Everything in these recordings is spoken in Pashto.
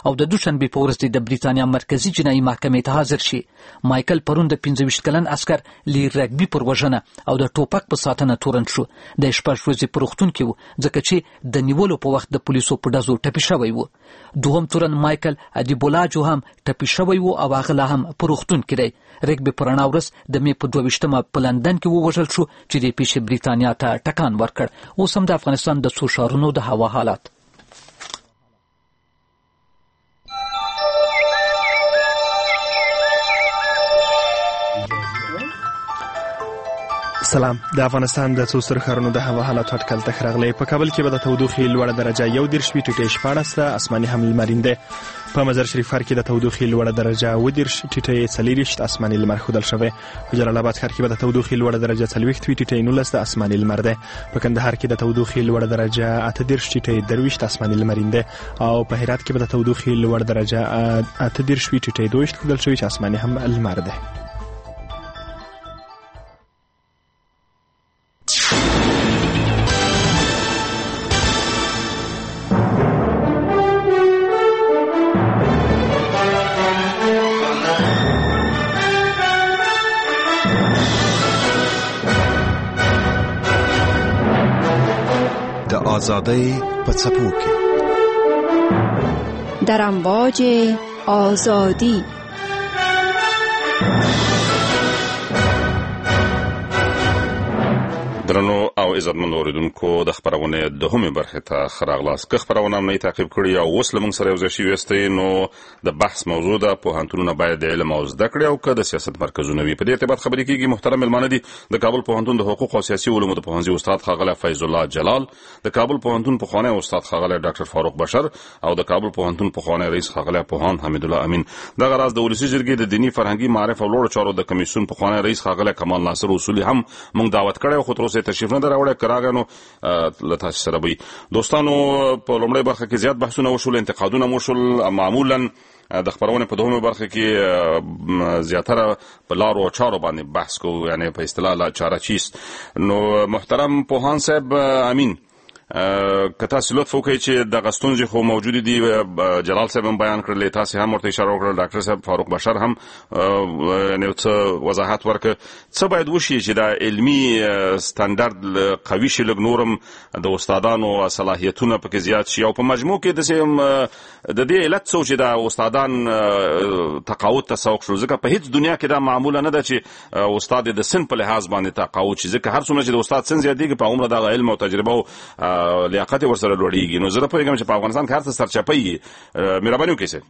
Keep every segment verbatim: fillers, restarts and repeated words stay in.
او د دوشنبې په ورځ د بریتانیا مرکزی جنایي محکمې ته حاضر شي. مایکل پرون د پنځه ویشت کلن عسکر لی رګبي پر وژنه او د ټوپک په ساتنه تورن شو. د شپږ ورځې په روغتون کې و ځکه چې د نیولو په وخت د پولیسو په ډزو ټپي شوی و. دوهم تورن مایکل ادیبولاجو هم ټپي شوی و او هغه لا هم په روغتون کې دی. رګبي په رڼا ورځ د مې په دوه ویشتمه په لندن کې ووژل شو چې د پیښې بریتانیا ته ټکان ورکړ. اوس هم د افغانستان د څو ښارونو د هوا حالات. سلام. د افغانستان د څو ستر ښارونو د هوا حالات اټکل ته راغلی. په کابل کې به د تودوخې لوړه درجه یو دېرش وي، ټیټی شپاړس ده، اسماني هم لمرین دی. په مزار شریف ښار کې د تودوخې لوړه درجه اووه دېرش، ټیټی څلېرویشت، اسماني لمر ښودل شوی. په جلال آباد ښار کې به د تودوخې لوړه درجه څلوېښت وي، ټیټی نولس ده، اسماني لمر دی. په کندهار کې د تودوخې لوړه درجه اته دېرش، ټیټی درویشت، اسماني لمرین دی. او په هرات کې به د تودوخې لوړه درجه اته دېرش وي، ټیټی دوه ویشت ښودل شوی چې اسماني هم لمر دی. آزادی په څپو کې در امواج آزادی. درنو او عزتمن اوریدونکو، د خبرونه دوهمه برخه ته خراغلاس که خبرونه نه تعقیب کړی او اوس لمن سره یوځای شي وستې، نو د بحث موضوع ده پوهنتونونه باید د علم او زده کړې او که د سیاست مرکزونه وي. په دې ارتباط خبرې کیږي. محترم ملمانه دي د کابل پوهنتون د حقوق او سیاسي علومو د پوهنځي استاد ښاغلی فیض الله جلال، د کابل پوهنتون پخوانی استاد ښاغلی ډاکټر فاروق بشر او د کابل پوهنتون پخوانی رئیس ښاغلی پوهاند حمید الله امین. دغه راز د ولسي جرګې د دینی فرهنګي معرف او لوړو چارو د کمیسیون پخوانی رئیس ښاغلی کمال ناصر اصولي هم موږ دعوت کړی، خو تر اوسه تشریف نه دراوړی. کراغانو لته سره وي. دوستانو، په لومړی برخه کې زیات بحثونه وشول، انتقادونه وشول. معمولا د خبرونه په دومره برخه کې زیاتره په لارو او چارو باندې بحث کوو، یعنی په اصطلاح لا چاره چیست. نو محترم پوهان صاحب امین، که تاسو لطف وکړئ چې د غستونځ خو موجود دي، جلال صاحب هم بیان کړل، تاسو هم ورته اشاره وکړه، ډاکټر صاحب فاروق بشر هم یعنی څه وضاحت ورکړ. څه باید وشي چې دا علمي سټانډرډ قوي شي، لږ نورم د استادانو صلاحیتونه پکې زیات شي، او په مجموع کې د د دې علت څه چې دا استادان تقاعد ته سوق شو. ځکه په هیڅ دنیا کې دا معموله نه ده چې استاد د سن په لحاظ باندې تقاعد شي، ځکه هر څومره چې د استاد سن زیاتېږي په عمر د علم او تجربه او لیاقت ورسره لوړیږي. نو زه پوهیږم چې په افغانستان کې هر څه سرچپه یې. مهرباني وکړئ.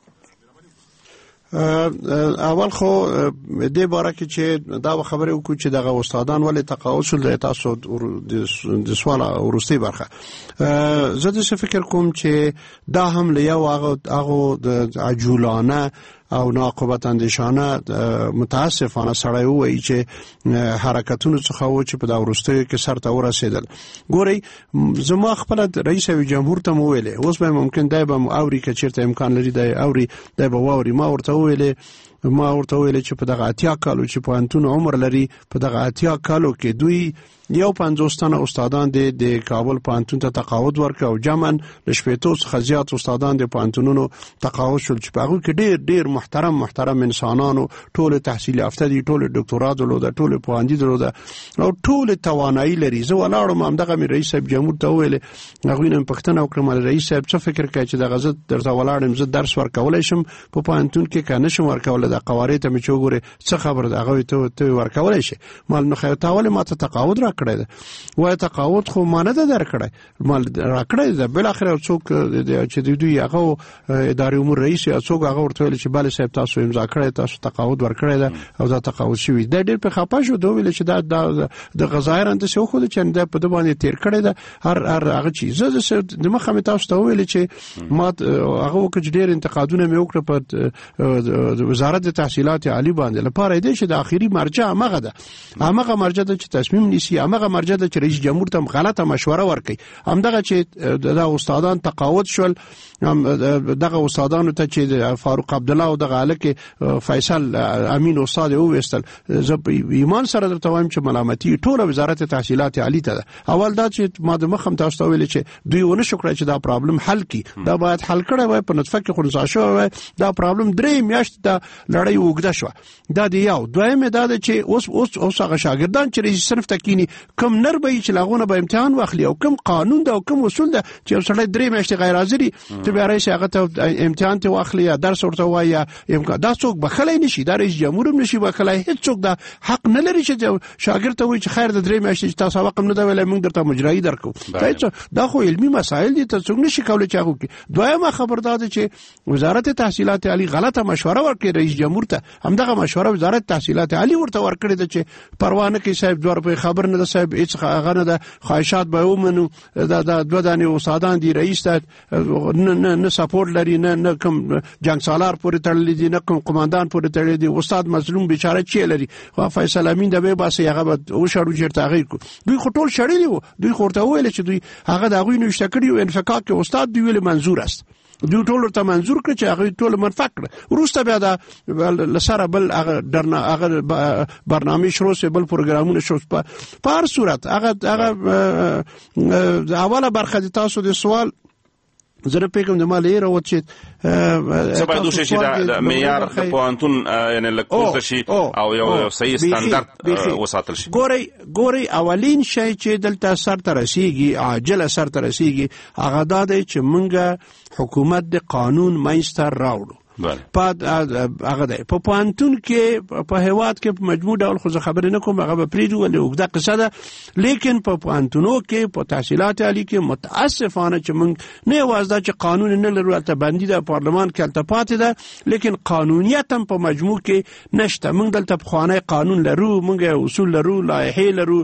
اول خو دې باره کې چې دا خبره وکړو چې دغه استادان ولې تقاعد شول، د تاسو د سوال وروستۍ برخه زه د فکر کوم چې دا هم له یو هغه د عجولانه او ناقبت اندیشانه متاسفانه سړی وایي چې حرکتونو څخه و چې په دا وروستیو کې سر ته ورسېدل. ګورئ، زما خپله رئیس جمهور ته مو ویلې، اوس به ممکن دی به اوري که چېرته امکان لري دی اوري دی به واوري. ما ورته وویلې ما ورته ویلې چې په دغه اتیا کالو چې پوهنتون عمر لري، په دغه اتیا کالو کې دوی یو پنځوس تنه استادان د د کابل پوهنتون ته تقاعد ورکړ او جمعاً له شپېتو څخه زیات استادان د پوهنتونونو تقاعد شول چې په هغوی کې ډېر ډېر محترم محترم انسانانو، ټول تحصیل یافته دي، ټول ډاکټورا درلوده، ټول پوهنځي درلوده او ټول توانایي لري. زه ولاړم همدغه مې رئیس صاحب جمهور ته وویلې، هغوی نه مې پوښتنه وکړه، رئیس صاحب څه فکر کوي چې دغه زه درته ولاړ یم، زه درس ورکولی شم په پوهنتون کې که نه شم ورکولی؟ د قوارې ته مې چې وګورې څه خبر ده، هغوی ته ورکولی شي. مال نو خیر تا ولې ما ته تقاعد راکړی ده؟ وای تقاعد خو ما نه ده درکړی، مال راکړی ده. بالاخره څوک چې دوی هغه ادارې امور رئیس یا څوک هغه ورته ویل چې بله صاحب تاسو امضا کړی، تاسو تقاعد ورکړی ده او دا تقاعد شوي. دا ډېر پرې خفه شو، دوی ویل چې دا د ظاهراً داسې وښوده چې دا په ده باندې تېر کړی ده هر هر هغه چیز. زه د مخه مې تاسو ته وویلې چې ما هغه وکړه چې ډېر انتقادونه مې وکړه په وزارت د تحصیلات عالی باندې، لپاره دې چې د آخري مرجع همغه ده، همغه مرجع ده چې تصمیم نیسي، همغه همغه مرجع د رئیس جمهور ته غلطه مشوره ورکړي. همدغه چې د استادان تقاعد شول، دغه استادانو ته چې فاروق عبدالله او دغه الک فیصل امین استاد او وستل، زه ایمان سره درته وایم چې ملامتي ټوله وزارت تحصیلات عالی ته ده. اول دا چې ما د مخم تاسو ته ویل چې دوی ونه شو کړی چې دا پرابلم حل کړي، دا باید حل کړی وای، په نطفه کې خلاص شو وای. دا پرابلم درې میاشتې د لړۍ وګړه شو. دا دی یو. دویم دا ده چې اوس اوس اوس هغه شاګردان چې رئیس صنف تکینی کم نر به چې لاغونه به امتحان واخلي او کم قانون ده او کم اصول ده چې سړی درې میاشتې غیر حاضری ته بیا رئیس هغه ته امتحان ته واخلي یا درس ورته وایي، دا څوک بخلای نشي، دا رئیس جمهور هم نشي بخلای، هیڅ څوک دا حق نه لري چې شاګرد ته وایي چې خیر د درې میاشتې تاسو سبق نه دا ویلای موږ درته مجرایی درکو. دا خو علمي مسائل دي، ته څوک نشي کولای چې هغه. دویمه خبر دا ده چې وزارت تحصیلات عالی غلطه مشوره ورکړي رئیس جمهور ته. همدغه مشوره وزارت تحصیلات عالی ورته ورکړي ده چې پروا نه کوي صاحب دوه روپۍ خبر نه ده صاحب، هیڅ هغه نه ده، خواهشات به ومنو، دا د دوه دانې استادان دي، رئیس ته نه نه سپورټ لري، نه نه کوم جنگ سالار پورې تړلې دي، نه کوم قماندان پورې تړلې دي، استاد مظلوم بیچاره چی لري. خو فیصل امین د به باسي هغه به او شړو چیرته هغه کو. دوی خو ټول شړلې وو، دوی خورته ویل چې دوی هغه د هغه نشته کړی او انفکاک کې استاد دی ویل منظور است. دوی ټول ته منظور کړ چې هغه ټول منفق کړ. وروسته بیا دا لسره بل هغه درنه هغه برنامه شروع سه بل پروګرامونه شو. په هر صورت هغه هغه اوله برخه د تاسو د سوال زره پیګم د مالې راوت چې سبا دوی شي د معیار د پوانتون یعنی لکه شي او یو صحیح ستاندرد وساتل شي. ګوري ګوري اولین شی چې دلته سر ته رسیږي، عاجل سر ته رسیږي، هغه دا دی چې موږ حکومت د قانون مینستر راوړو. پاد هغه دی په پوانتون کې په هواد کې په مجموع ډول خو خبرې نه کوم، هغه به پریدو ولې وګدا قصه ده. لیکن په پوانتونو کې په تحصیلات عالی کې متاسفانه چې موږ نه یوازې چې قانون نه لرو، ته باندې د پارلمان کې التفات ده، لیکن قانونیت هم په مجموع کې نشته. موږ دلته په خوانه قانون لرو، موږ اصول لرو، لایحې لرو،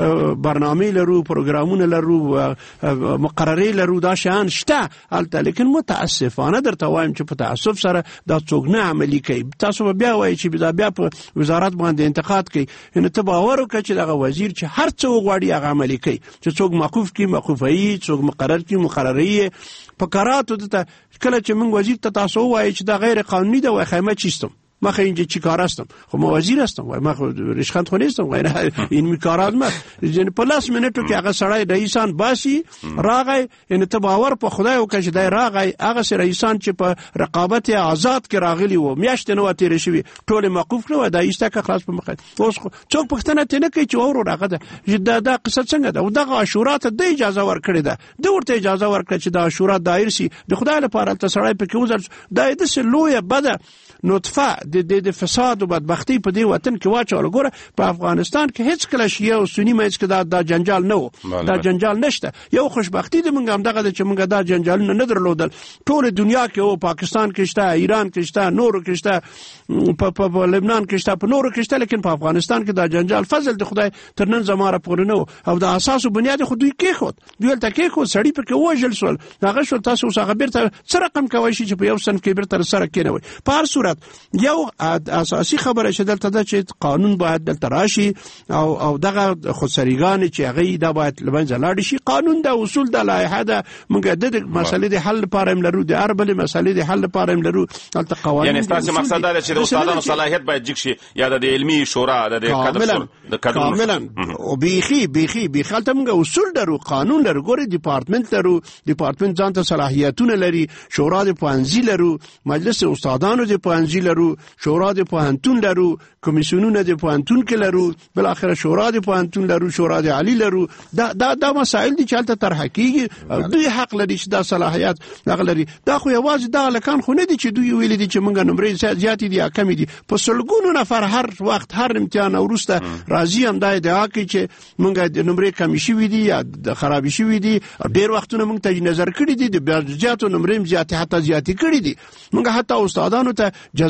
برنامه لرو، پروګرامونه لرو، مقررې لرو، دا شان شته البته، لیکن متاسفانه درته وایم چې په تاسف سره دا څوک نه عملي کوي. تاسو بیا وایي چې دا بیا په وزارت باندې انتقاد کوي، نو ته باور وکړه چې دغه وزیر چې هر څه وغواړي هغه عملي کوي، چې څوک موقوف کی موقوفي، څوک مقرر کی مقرري. په قراراتو ته کله چې موږ وزیر ته تاسو وایي چې دا غیر قانوني ده، وای خیمه چیستم ما خو اینجا چی کار هستم، خب ما وزیر هستم، ما خو رشخند خو نیستم، غیر این می کارات ما یعنی پلاس منټو کې هغه سړی رئیسان باسي راغی، ان ته باور په خدای وکړه چې دا راغی هغه سړی رئیسان چې په رقابت آزاد کې راغلی وو، میاشت نه وته رشي ټول موقوف کړو، دا ایسته که خلاص په مخه. اوس څوک پښتنه ته نه کوي چې اورو راغه ده دا دا قصه څنګه ده، او دغه عاشورا ته د اجازه ورکړي ده، د ورته اجازه ورکړي چې دا عاشورا دایر شي، د خدای لپاره ته سړی په کې وزر دا د سلوې بده نطفه د د فساد او بدبختی په دې وطن کې واچول. ګوره په افغانستان کې هیڅ کله شیعه او سنی مېز کې دا د جنجال نه و، دا جنجال نشته. یو خوشبختی د موږ هم دغه چې موږ دا جنجال نه درلودل، ټول دنیا کې او پاکستان کې شته، ایران کې شته، نور کې شته، په په لبنان کې شته، په نور کې شته، لیکن په افغانستان کې دا جنجال فضل د خدای تر نن زماره پورې نه او د اساس او بنیاد خو دوی کې خود دوی تل کې خو سړی په کې وژل سول. هغه شو تاسو هغه بیرته سره رقم کوي چې په یو سن کې بیرته سره کېنوي. په هر صورت یو اساسي خبره چې دلته ده چې قانون باید دلته راشي او او دغه خودسریګان چې هغه دا باید لمنځه لاړ شي. قانون د اصول د لایحه ده، موږ د مسلې د حل لپاره هم لرو، د اربل مسلې د حل لپاره هم لرو. دلته قوانین یعنی تاسو مقصد دا چې د استادانو صلاحیت باید جګ شي یا د علمي شورا د کادر د کادر کاملا او بيخي بيخي بيخالته موږ اصول لرو، قانون لرو، ګوري ډپارټمنټ لرو، ډپارټمنټ ځان ته صلاحیتونه لري، شورا د پوهنځي لرو، مجلس استادانو د پوهنځي لرو، شورا د پوهنتون لرو، کمیسیونونه د پوهنتون کې لرو، بل اخر شورا د پوهنتون لرو، شورا د عالی لرو. دا دا د مسائل دي چې حالت طرح کیږي، دوی حق لري چې دا صلاحیت لري. دا خو یوازې دا لکان خو نه دي چې دوی ویل دي چې موږ نمرې زیات دي یا کم دي. په سلګونو نفر هر وخت هر امتحان ورسته راځي هم دا ادعا کوي چې موږ د نمرې کم شي وي دي یا د خراب شي وي دي. ډیر وختونه موږ ته نظر کړی دي د زیاتو نمرې زیات حتی زیات کړی دي. موږ حتی استادانو ته جزا ورکړي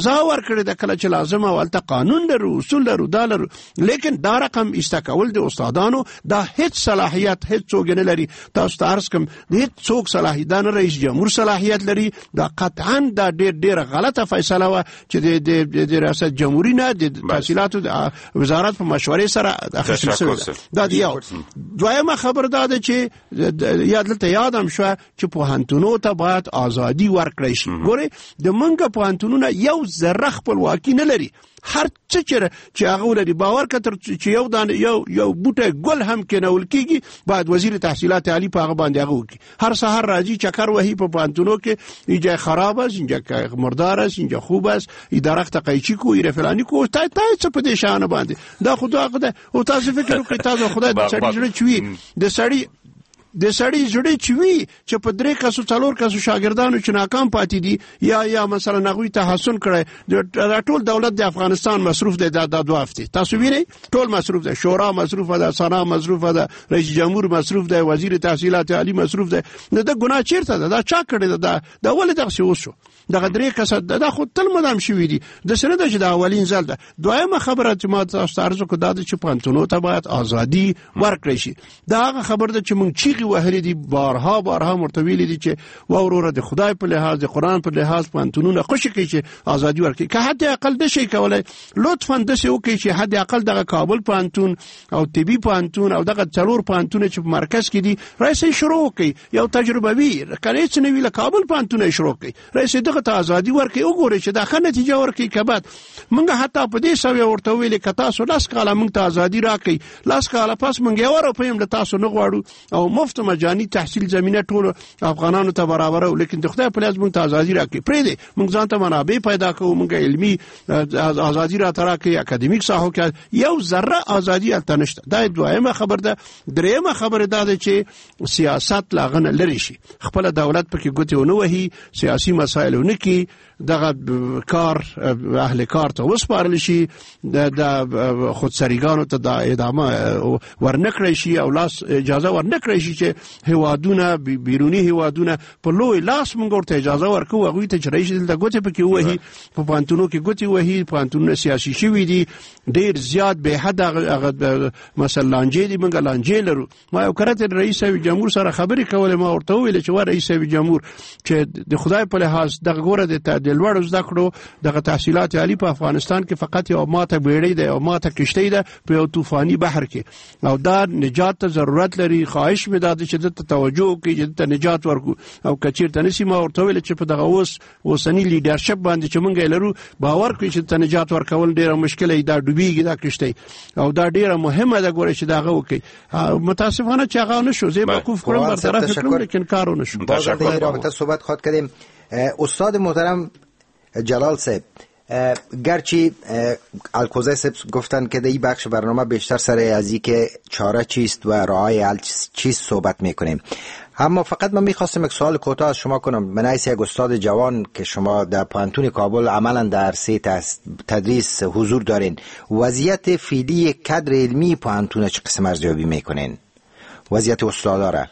کړی د کله چې لازم او الته قانون لرو اصول لرو دا لرو لیکن دا رقم استکول د استادانو دا هیڅ صلاحیت هیڅ څوک نه لري تاسو ته عرض کوم هیڅ څوک صلاحیت دا نه رئیس جمهور صلاحیت لري دا قطعا دا ډېر ډېر غلطه فیصله و چې د د ریاست جمهوریت نه د تحصیلاتو وزارت په مشورې سره اخیستل شوی دا دی یو دویمه خبر دا ده چې یاد لته یادم شو چې پوهنتونو ته باید ازادي ورکړی شي ګوره د منګه پوهنتونونه یو ذره خپلواکي نه لري هر څه چې هغه ولري باور کتر چې یو دان یو یو بوټه ګل هم کېنول کیږي باید وزیر تحصیلات عالی په هغه باندې هغه وکړي هر سحر راځي چکر وهي په پانتونو کې اینجا خراب است اینجا مردار است اینجا خوب است ای درخت قیچی کو ای فلانی کو تا تا څه په دې شان باندې دا خدا خدا او تاسو فکر وکړئ تاسو خدای د سړي جوړ چوي د سړي د سړی زړه چوي چې په درې کسو څلور کسو شاګردانو چې ناکام پاتې دي یا یا مثلا نغوی تحسن کړي د ټول دولت د افغانستان مصروف دی د دوه هفته تاسو وینئ ټول مصروف دی شورا مصروف ده سنا مصروف ده رئیس جمهور مصروف ده وزیر تحصیلات عالی مصروف ده نه د ګناه چیرته ده دا چا کړی ده دا ولې دغه څه وشو دغه درې کسه دا خو تل مدام شوی دي د سره د چې د اولین ځل ده دویمه خبره چې ما تاسو ارزو کو دا چې پانتونو ته باید ازادي ورکړي شي دا هغه خبر ده چې مونږ چیغي وهلې دي بارها بارها مرتویل دي چې و وروره د خدای په لحاظ د قران په لحاظ پانتونونه خوشی کوي چې ازادي ورکړي که حد اقل د شي کولای لطفا د شي وکړي چې حد اقل دغه کابل پانتون او طبي پانتون او دغه څلور پانتون چې په مرکز کې دي رئیس شروع کوي یو تجربه وی کله چې نوی له کابل پانتون شروع کوي رئیس دغه ته ازادي ورکړي وګوري چې دا ښه نتیجه ورکړي کبد موږ حتی په دې سوي ورته ویل ک تاسو لاس کاله موږ ته ازادي راکړي لاس کاله پس موږ یو ورو پېم له تاسو نه غواړو او مفت مجاني تحصیل زمينه ټول افغانانو ته برابر او لیکن د خدای په لاس موږ ته ازادي راکړي پرې دې موږ ځان ته منابع پیدا کوو موږ علمي ازادي را تراکي اکیډمیک ساحو کې یو ذره ازادي الته نشته دا دویمه خبر ده دریمه خبر ده چې سیاست لاغنه لري شي خپل دولت پکې ګوتې ونه وهي سیاسي مسایل ونه کی دغه کار اهل کار ته وسپارل شي د خودسریګانو ته د ادامه ورنکړی شي او لاس اجازه ورنکړی شي چې هوادونه بیرونی هوادونه په لوی لاس مونږ ورته اجازه ورکو هغه ته چې رئیس د ګوتې پکې وهي په پانتونو کې ګوتې وهي پانتونو سیاسي شوي دي ډیر زیات به حد مثلا لانجې دي مونږ لانجې لرو ما یو کرته رئیس جمهور سره خبرې کولې ما ورته ویل چې و رئیس جمهور چې د خدای په لحاظ دغه ګوره د د لوړ زده کړو دغه تحصیلات عالی په افغانستان کې فقط یو ماته بیړۍ ده او ماته کشتۍ ده په یو طوفاني بحر کې او دا نجات ته ضرورت لري خواهش مې ده چې د توجه کوي چې ته نجات ورکو او کچیر ته نسی ما ورته ویل چې په دغه اوس اوسنی لیډرشپ باندې چې مونږ لرو باور کوي چې ته نجات ورکول ډیره مشکله دا ډوبېږي دا کشتۍ او دا ډیره مهمه ده ګوره چې داغه وکي متاسفانه چې هغه نشو زه وقوف کړم برطرف کړم لیکن کارو نشو باز در رابطه صحبت خواهد کردیم استاد محترم جلال صاحب گرچه الکوزه صاحب گفتن که در این بخش برنامه بیشتر سر از این که چاره چیست و راههای حل چیست صحبت میکنیم اما فقط من میخواستم یک سوال کوتاه از شما کنم من حیث یک استاد جوان که شما در پانتون کابل عملا در عرصه تدریس حضور دارین وضعیت فعلی کادر علمی پانتون چه قسم ارزیابی میکنین وضعیت استادا را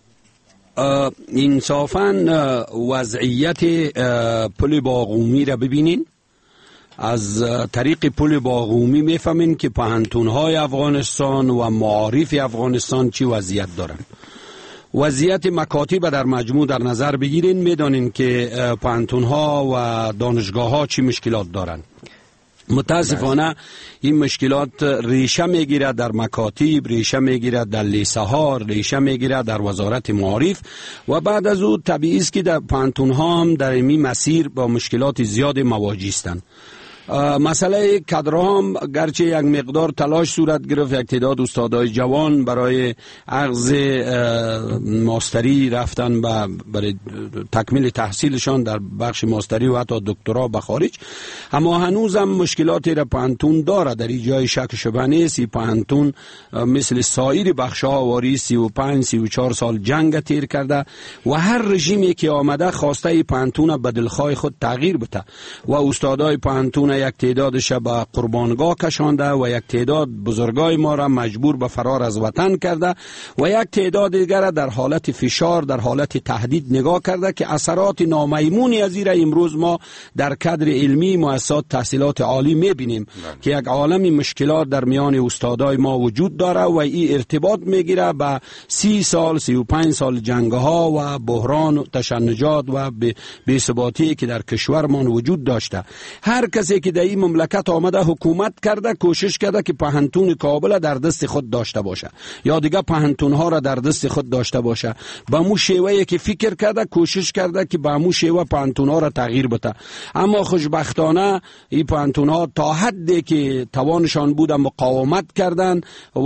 انصافاً وضعیت پل باغومی را ببینین از طریق پل باغومی میفهمین که پوهنتون‌های افغانستان و معارف افغانستان چی وضعیت دارن وضعیت مکاتب در مجموع در نظر بگیرین میدانین که پوهنتون‌ها و دانشگاه‌ها چی مشکلات دارن متاسفانه این مشکلات ریشه میگیرد در مکاتب ریشه میگیرد در لیسه ها ریشه میگیرد در وزارت معارف و بعد از او طبیعی است که در پانتون ها هم در این مسیر با مشکلات زیاد مواجه هستند مسئله کادرها هم گرچه یک مقدار تلاش صورت گرفت یک تعداد استادای جوان برای اخذ ماستری رفتن و برای تکمیل تحصیلشان در بخش ماستری و حتی دکترا به خارج اما هنوز هم مشکلاتی را پانتون داره در این جای شک شبه نیست پانتون مثل سایر بخش‌ها واری سی و پنج سی و چهار سال جنگ تیر کرده و هر رژیمی که آمده خواسته پانتون به دلخواه خود تغییر بده و استادای پانتون متاسفانه یک تعدادش به قربانگاه کشانده و یک تعداد بزرگای ما را مجبور به فرار از وطن کرده و یک تعداد دیگر در حالت فشار، در حالت تهدید نگاه کرده که اثرات نامیمونی از این امروز ما در کادر علمی مؤسسات تحصیلات عالی میبینیم که یک عالم مشکلات در میان استادای ما وجود داره و این ارتباط میگیره به سی سال سی و پنج سال جنگ ها و بحران و تشنجات و بی‌ثباتی که در کشورمان وجود داشته. هر کسی که در این مملکت آمده حکومت کرده کوشش کرده که پهنتون کابل در دست خود داشته باشه یا دیگه پهنتون ها را در دست خود داشته باشه. با مو شیوهی که فکر کرده کوشش کرده که با مو شیوه پهنتون ها را تغییر بده، اما خوشبختانه این پهنتون ها تا حدی که توانشان بود مقاومت کردند و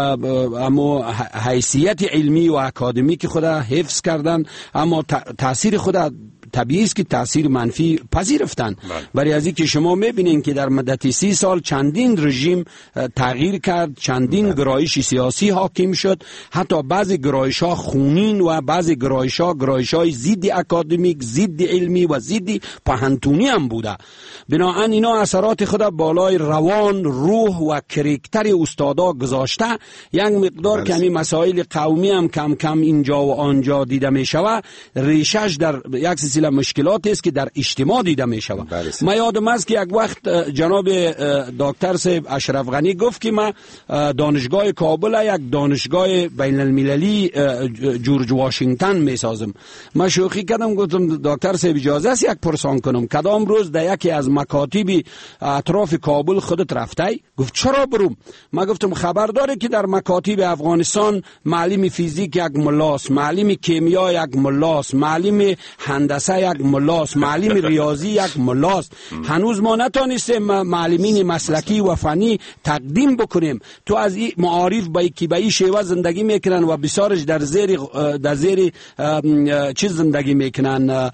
اما حیثیت علمی و اکادمیک خود حفظ کردند، اما تاثیر خود طبیعی است که تاثیر منفی پذیرفتن. برای از اینکه شما میبینین که در مدت سی سال چندین رژیم تغییر کرد، چندین گرایش سیاسی حاکم شد، حتی بعضی گرایش ها خونین و بعضی گرایش ها گرایش های ضد اکادمیک، ضد علمی و ضد پهنتونی هم بوده. بنابراین اینا اثرات خود بالای روان، روح و کرکتر استادا گذاشته. یک مقدار کمی مسائل قومی هم کم کم اینجا و آنجا دیده می شود. ریشش در یک سلسله مشکلات است که در اجتماع دیده می شود. ما یادم است که یک وقت جناب دکتر صاحب اشرف غنی گفت که ما دانشگاه کابل یک دانشگاه بین المللی جورج واشنگتن می سازم. ما شوخی کردم، گفتم دکتر صاحب اجازه است یک پرسان کنم، کدام روز در یکی از مکاتب اطراف کابل خودت رفتی؟ گفت چرا بروم؟ ما گفتم خبر داره که در مکاتب افغانستان معلم فیزیک یک ملاس، معلم کیمیا یک ملاس، معلم هندسه یک ملاس، معلم ریاضی یک ملاس. هنوز ما نتونستیم معلمین مسلکی و فنی تقدیم بکنیم. تو از این معارف با کی به شیوه زندگی میکنن و بسیارش در زیر در زیر چیز زندگی میکنن،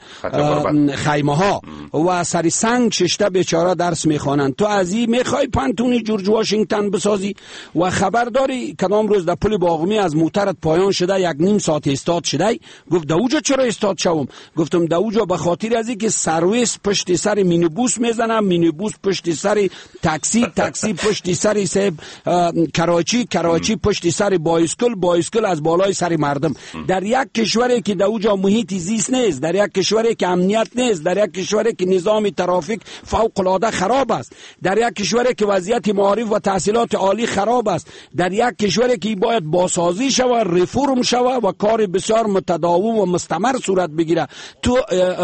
خیمه ها و سری سنگ ششته بیچاره درس میخوانن. تو از این میخوای پانتونی جورج واشنگتن بسازی و خبر داری کدام روز در پل باغمی از موترت پایان شده یک نیم ساعت استاد شده؟ گفت دوجا چرا استاد شوم؟ گفتم دوجا به خاطر از اینکه سرویس پشت سر مینیبوس میزنم، مینیبوس پشت سر تاکسی، تاکسی پشت سر سب کراچی، کراچی پشت سر بایسکل، بایسکل از بالای سر مردم. در یک کشوری که دوجا محیط زیست نیست، در یک کشوری که امنیت نیست، در یک کشوری که نظام ترافیک فوق العاده خراب است، در یک کشوری که وضعیت معارف و تحصیلات عالی خراب است، در یک کشوری که باید بازسازی شود، ریفورم شود و کار بسیار متداوم و مستمر صورت بگیره، تو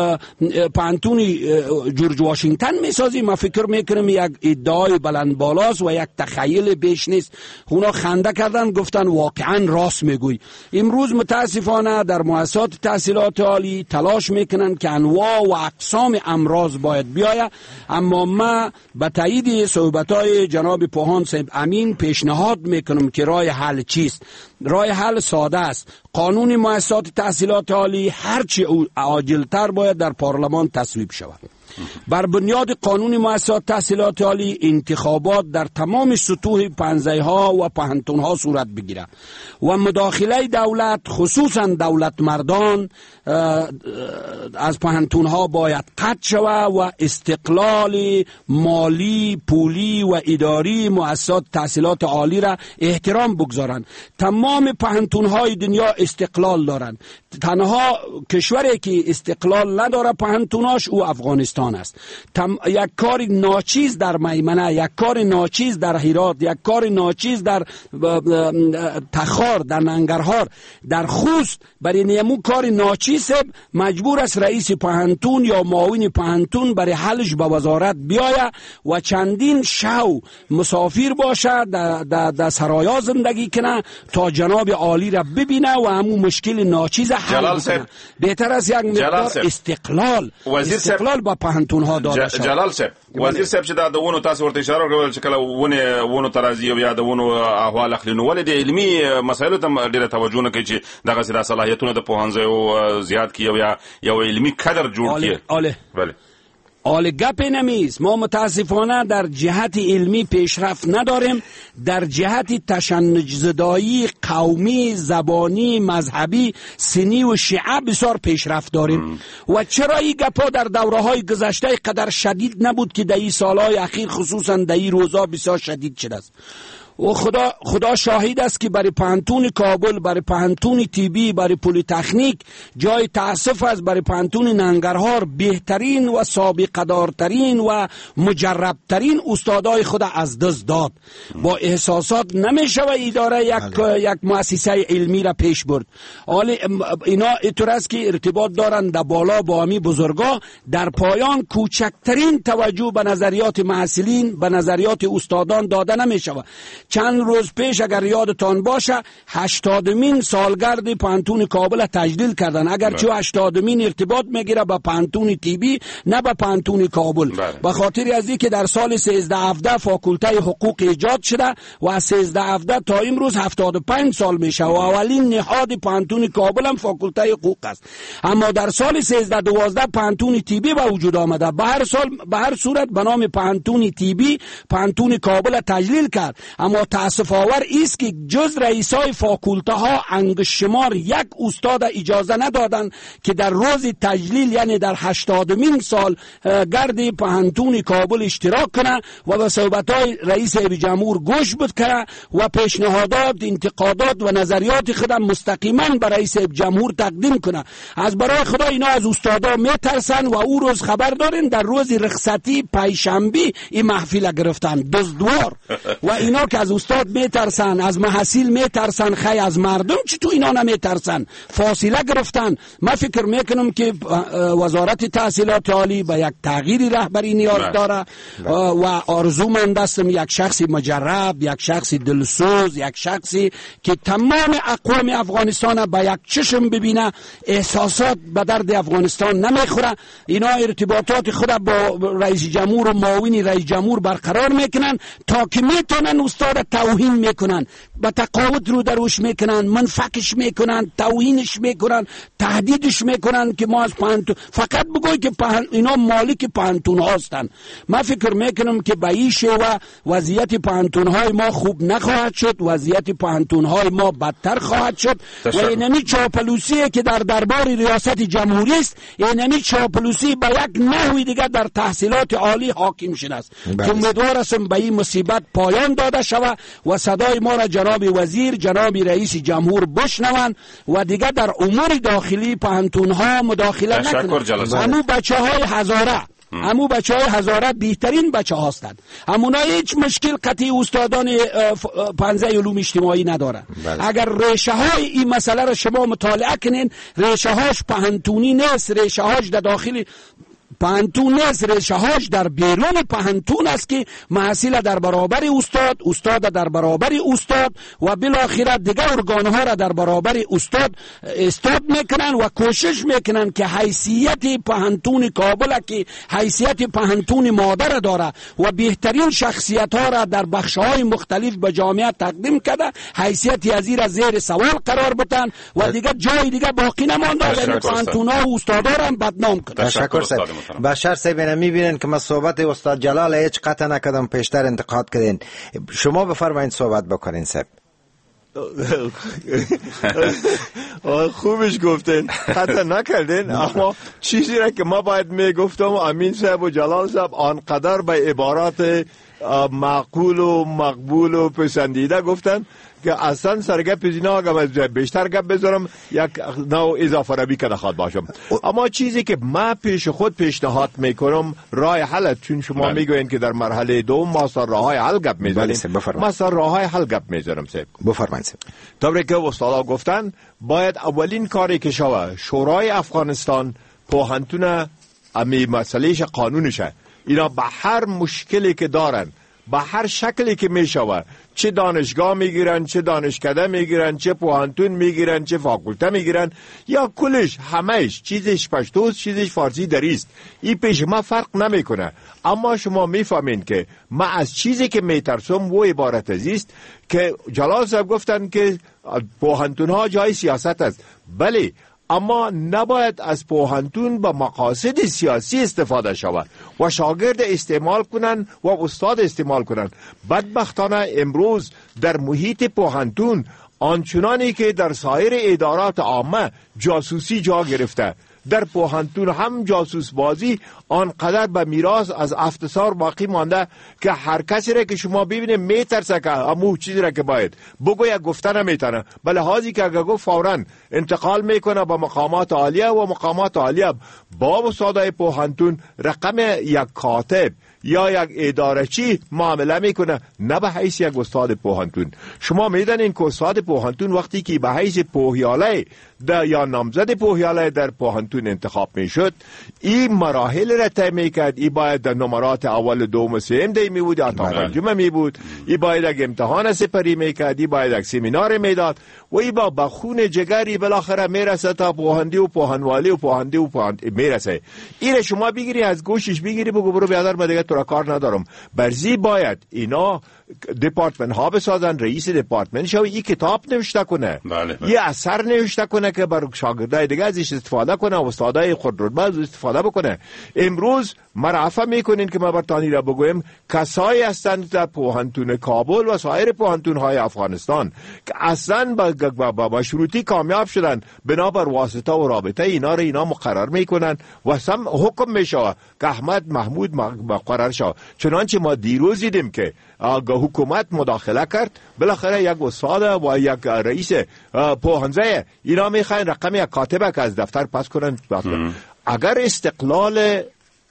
پانتونی جورج واشنگتن میسازی؟ ما فکر میکنم یک ادعای بلند بالاست و یک تخیل بیش نیست. اونا خنده کردن، گفتن واقعا راست میگوی. امروز متاسفانه در مؤسسات تحصیلات عالی تلاش میکنن که انواع و اقسام امراض باید بیاید، اما ما به تایید صحبت‌های جناب پوهان صاحب امین پیشنهاد میکنم که راه حل چیست؟ راه حل ساده است. قانون مؤسسات تحصیلات عالی هرچی عاجلتر باید در پارلمان تصویب شود. بر بنیاد قانون مؤسسات تحصیلات عالی انتخابات در تمام سطوح پنزه ها و پهنتون ها صورت بگیره و مداخله دولت خصوصا دولت مردان از پهنتون ها باید قطع شود و استقلال مالی، پولی و اداری مؤسسات تحصیلات عالی را احترام بگذارند. تمام پهنتون های دنیا استقلال دارند. تنها کشوری که استقلال نداره پهنتوناش او افغانستان است. تم... یک کار ناچیز در میمنه، یک کار ناچیز در هرات، یک کار ناچیز در تخار، در ننگرهار، در خوست، برای نیمو کار ناچیز مجبور است رئیس پهنتون یا معاون پهنتون برای حلش به وزارت بیاید و چندین شو مسافر باشه، در, در, در سرایا زندگی کنه تا جناب عالی را ببینه و همون مشکل ناچیز حل کنه. بهتر است یک مقدار استقلال استقلال با پهنتون ها داده شد. جلال صاحب، وزیر صاحب چې دا د ونو تاسو ورته اشاره وکړه چې کله ونه ونو ترازی او یا د ونو احوال اخلي، نو ولې د علمي مسایلو ته ډیره توجه نه کوي چې دغه سره صلاحیتونه د پوهنځیو زیات کی او یا یو علمي کادر جوړ کړي؟ آله بله آل گپ نمیست. ما متاسفانه در جهت علمی پیشرفت نداریم، در جهت تشنج زدایی قومی، زبانی، مذهبی، سنی و شیعه بسیار پیشرفت داریم. و چرا این گپا در دوره های گذشته قدر شدید نبود که در این سالهای اخیر خصوصا در این روزا بسیار شدید شده است؟ و خدا خدا شاهد است که برای پانتون کابل، برای پانتون تیبی، برای پلی تکنیک جای تاسف است. برای پانتون ننگرهار بهترین و سابقه دارترین و مجربترین استادای خود از دست داد. با احساسات نمیشه و اداره یک یک مؤسسه علمی را پیش برد. حالا اینا اینطور است که ارتباط دارند در بالا با امی بزرگا. در پایان کوچکترین توجه به نظریات محصلین، به نظریات استادان داده نمیشه. چند روز پیش اگر یادتان باشه هشتادمین سالگرد پانتون کابل تجلیل کردن، اگرچه هشتادمین ارتباط میگیره به پانتون تیبی نه به پانتون کابل، به خاطر از اینکه در سال سیزده هفده فاکولته حقوق ایجاد شده و از سیزده هفده تا امروز هفتاد و پنج سال میشه و اولین نهاد پانتون کابل هم فاکولته حقوق است. اما در سال سیزده دوازده پانتون تیبی به وجود آمده. به هر سال به هر صورت به نام پانتون تیبی پانتون کابل تجلیل کرد. اما تاسف آور است که جز رئیسای فاکولته ها انگشمار یک استاد اجازه ندادن که در روز تجلیل یعنی در هشتادمین سال گرد پانتون کابل اشتراک کنه و به صحبت‌های رئیس جمهور گوش بده و پیشنهادات، انتقادات و نظریات خودم مستقیما به رئیس جمهور تقدیم کنه. از برای خدا اینا از استادا میترسن و او روز خبر دارن در روز رخصتی پنجشنبه این محفل گرفتن دزدوار و اینا که از استاد میترسن، از محصول میترسن، خی از مردم چی تو اینا نمیترسن؟ فاصله گرفتن. من فکر میکنم که وزارت تحصیلات عالی به یک تغییری رهبری نیاز داره و آرزومند هستم یک شخصی مجرب، یک شخصی دلسوز، یک شخصی که تمام اقوام افغانستان به یک چشم ببینه. احساسات به درد افغانستان نمیخوره. اینا ارتباطات خود با رئیس جمهور و معاون رئیس جمهور برقرار میکنن تا که میتونن استاد توهین میکنن، با تقاوت رو دروش میکنن، منفکش میکنن، توهینش میکنن، تهدیدش میکنن که ما از پانتون فقط بگوی که پهن... اینا مالک پانتون هستن. من فکر میکنم که به این شیوه وضعیت پانتون های ما خوب نخواهد شد، وضعیت پانتون های ما بدتر خواهد شد و اینمی چاپلوسی که در دربار ریاست جمهوری است، اینمی چاپلوسی به یک نحوی دیگر در تحصیلات عالی حاکم شده است که امیدوار هستم به این مصیبت پایان داده شود و صدای ما را جناب وزیر، جناب رئیس جمهور بشنوند و دیگر در امور داخلی پانتون ها مداخله نکنند. همون بچه های هزاره همو بچه های هزاره بهترین بچه هستند. همونا هیچ مشکل قطعی استادان پنزه علوم اجتماعی ندارن. اگر ریشه های این مسئله را شما مطالعه کنین، ریشه هاش پهنتونی نیست، ریشه هاش در داخل پهنتون نیست، ریشه هاش در بیرون پهنتون است که محصول در برابر استاد، استاد در برابر استاد و بالاخره دیگر ارگانها را در برابر استاد استاد میکنن و کوشش میکنن که حیثیت پهنتون کابل که حیثیت پهنتون مادر داره و بهترین شخصیت ها را در بخش های مختلف به جامعه تقدیم کرده، حیثیت ازی را زیر سوال قرار بدن و دیگر جای دیگر باقی نمانده و پهنتون ها و استادا را بدنام کنند. تشکر سر. بشار صاحب میبینن که من صحبت استاد جلال هیچ قطع نکردم، پیشتر انتقاد کردین. شما بفرمایید صحبت بکنین صاحب. خوبش گفتین، قطع نکردین، اما چیزی را که ما باید میگفتم امین صاحب و جلال صاحب آنقدر به عبارات معقول و مقبول و پسندیده گفتن که اصلا سرگپ اینا اگر بیشتر گپ بذارم یک نوع اضافه روی که نخواد باشم. اما چیزی که ما پیش خود پیشنهاد میکنم راه حل، چون شما میگوین که در مرحله دوم ما سر راه های حل گپ میزنیم، ما سر راه های حل گپ میزنم. صاحب بفرمایید. طوری که استادا گفتن باید اولین کاری که شوه شورای افغانستان پوهنتون امی مسئلهش قانونشه، اینا به هر مشکلی که دارن، به هر شکلی که میشوه، چه دانشگاه میگیرن، چه دانشکده میگیرن، چه پوهنتون میگیرن، چه فاکولته میگیرن، یا کلش همهش چیزش پشتوست، چیزش فارسی دریست، این پیش ما فرق نمیکنه. اما شما میفهمین که ما از چیزی که میترسم و عبارت ازیست که جلال صاحب گفتن که پوهنتون ها جای سیاست است. بله، اما نباید از پوهنتون به مقاصد سیاسی استفاده شود و شاگرد استعمال کنن و استاد استعمال کنن. بدبختانه امروز در محیط پوهنتون آنچنانی که در سایر ادارات عامه جاسوسی جا گرفته، در پوهنتون هم جاسوس بازی آنقدر به میراث از افتسار باقی مانده که هر کسی را که شما ببینید میترسه که همون چیزی را که باید بگوید گفته نمیتونه، به لحاظی که اگر گفت فوراً انتقال میکنه به مقامات عالیه و مقامات عالیه با استادای پوهنتون رقم یک کاتب یا یک ادارچی معامله میکنه، نه به حیث یک استاد پوهنتون. شما میدونین که استاد پوهنتون وقتی که به حیث پوهیاله در یا نامزد پوهیاله در پوهنتون انتخاب میشد، این مراحل را طی میکرد. این باید در نمرات اول دوم سوم دی میبود یا ترجمه میبود، این باید یک امتحان سپری میکرد، این باید یک سمینار میداد و این با بخون جگری بالاخره میرسه تا پوهندی و پوهنوالی و پوهندی و پوهندی میرسه. این شما بگیری از گوشش بگیری بگو برو بیادر من دیگه تو را کار ندارم. برزی باید اینا دپارتمنت ها بسازن، رئیس دپارتمنت شو این کتاب نوشته کنه، بله بله. یه اثر نوشته کنه که بر شاگردای دیگه ازش استفاده کنه و استادای خودرتبه از استفاده بکنه. امروز مرافع میکنین که ما برتانی را بگویم کسایی هستند در پوهنتون کابل و سایر پوهنتون های افغانستان که اصلا با, با مشروطی کامیاب شدن، بنابر واسطه و رابطه اینا را اینا مقرر میکنن و سم حکم میشه که احمد محمود مقرر شد. چنانچه ما دیروز دیدیم که حکومت مداخله کرد، بالاخره یک استاد و یک رئیس پوهنځی اینا میخواین رقم یک کاتبه که از دفتر پس کنن. اگر استقلال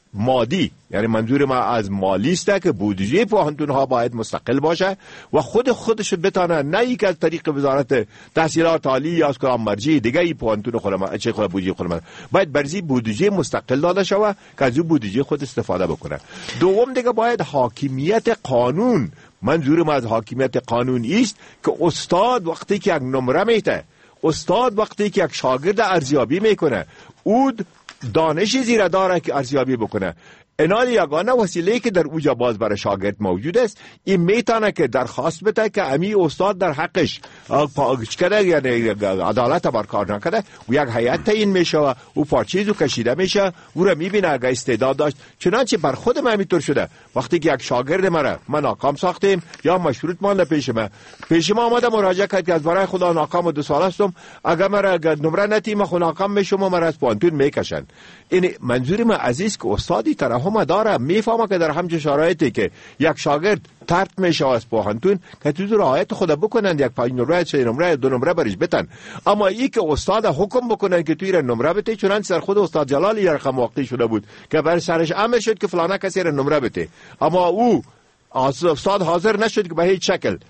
مادی، یعنی منظور ما از مالی است که بودجه پوهنتون ها باید مستقل باشه و خود خودش بتانه، نه یک از طریق وزارت تحصیلات عالی یا از کدام مرجع دیگه ای پوهنتون خود چه خود بودجه خود باید برزی بودجه مستقل داده شود که از اون بودجه خود استفاده بکنه. دوم دیگه باید حاکمیت قانون، منظور ما از حاکمیت قانون است که استاد وقتی که یک نمره میته، استاد وقتی که یک شاگرد ارزیابی میکنه، او دانشی زیرا داره که ارزیابی بکنه. اینال یگانه وسیله که در اوجا باز برای شاگرد موجود است، این میتونه که درخواست بده که امی استاد در حقش پاگش کرده یعنی عدالت برکار نکرده و یک هیئت تعیین میشه و او پارچیزو کشیده میشه، او را میبینه اگه استعداد داشت. چنانچه بر خود من همینطور شده، وقتی که یک شاگرد مرا من ناکام ساختیم یا مشروط مانده پیش من پیش ما آمده مراجعه کرد که از برای خدا ناکام و دو سال هستم، اگر مرا نمره نتیم خود ناکام میشم و مرا از پوهنتون میکشن. این منظور من عزیز که استادی ترحم داره، میفهمه که در همچه شرایطی که یک شاگرد طرد میشه از پوهنتون که تو رعایت خود بکنن، یک پنج نمره سه نمره دو نمره برش بتن، اما ای که استاد حکم بکنن که توی نمره بده، چنانچه سر خود استاد جلالی یک رقم واقعی شده بود که بر سرش امر شد که فلانه کسی را نمره بده، اما او استاد حاضر نشد که به هیچ شکل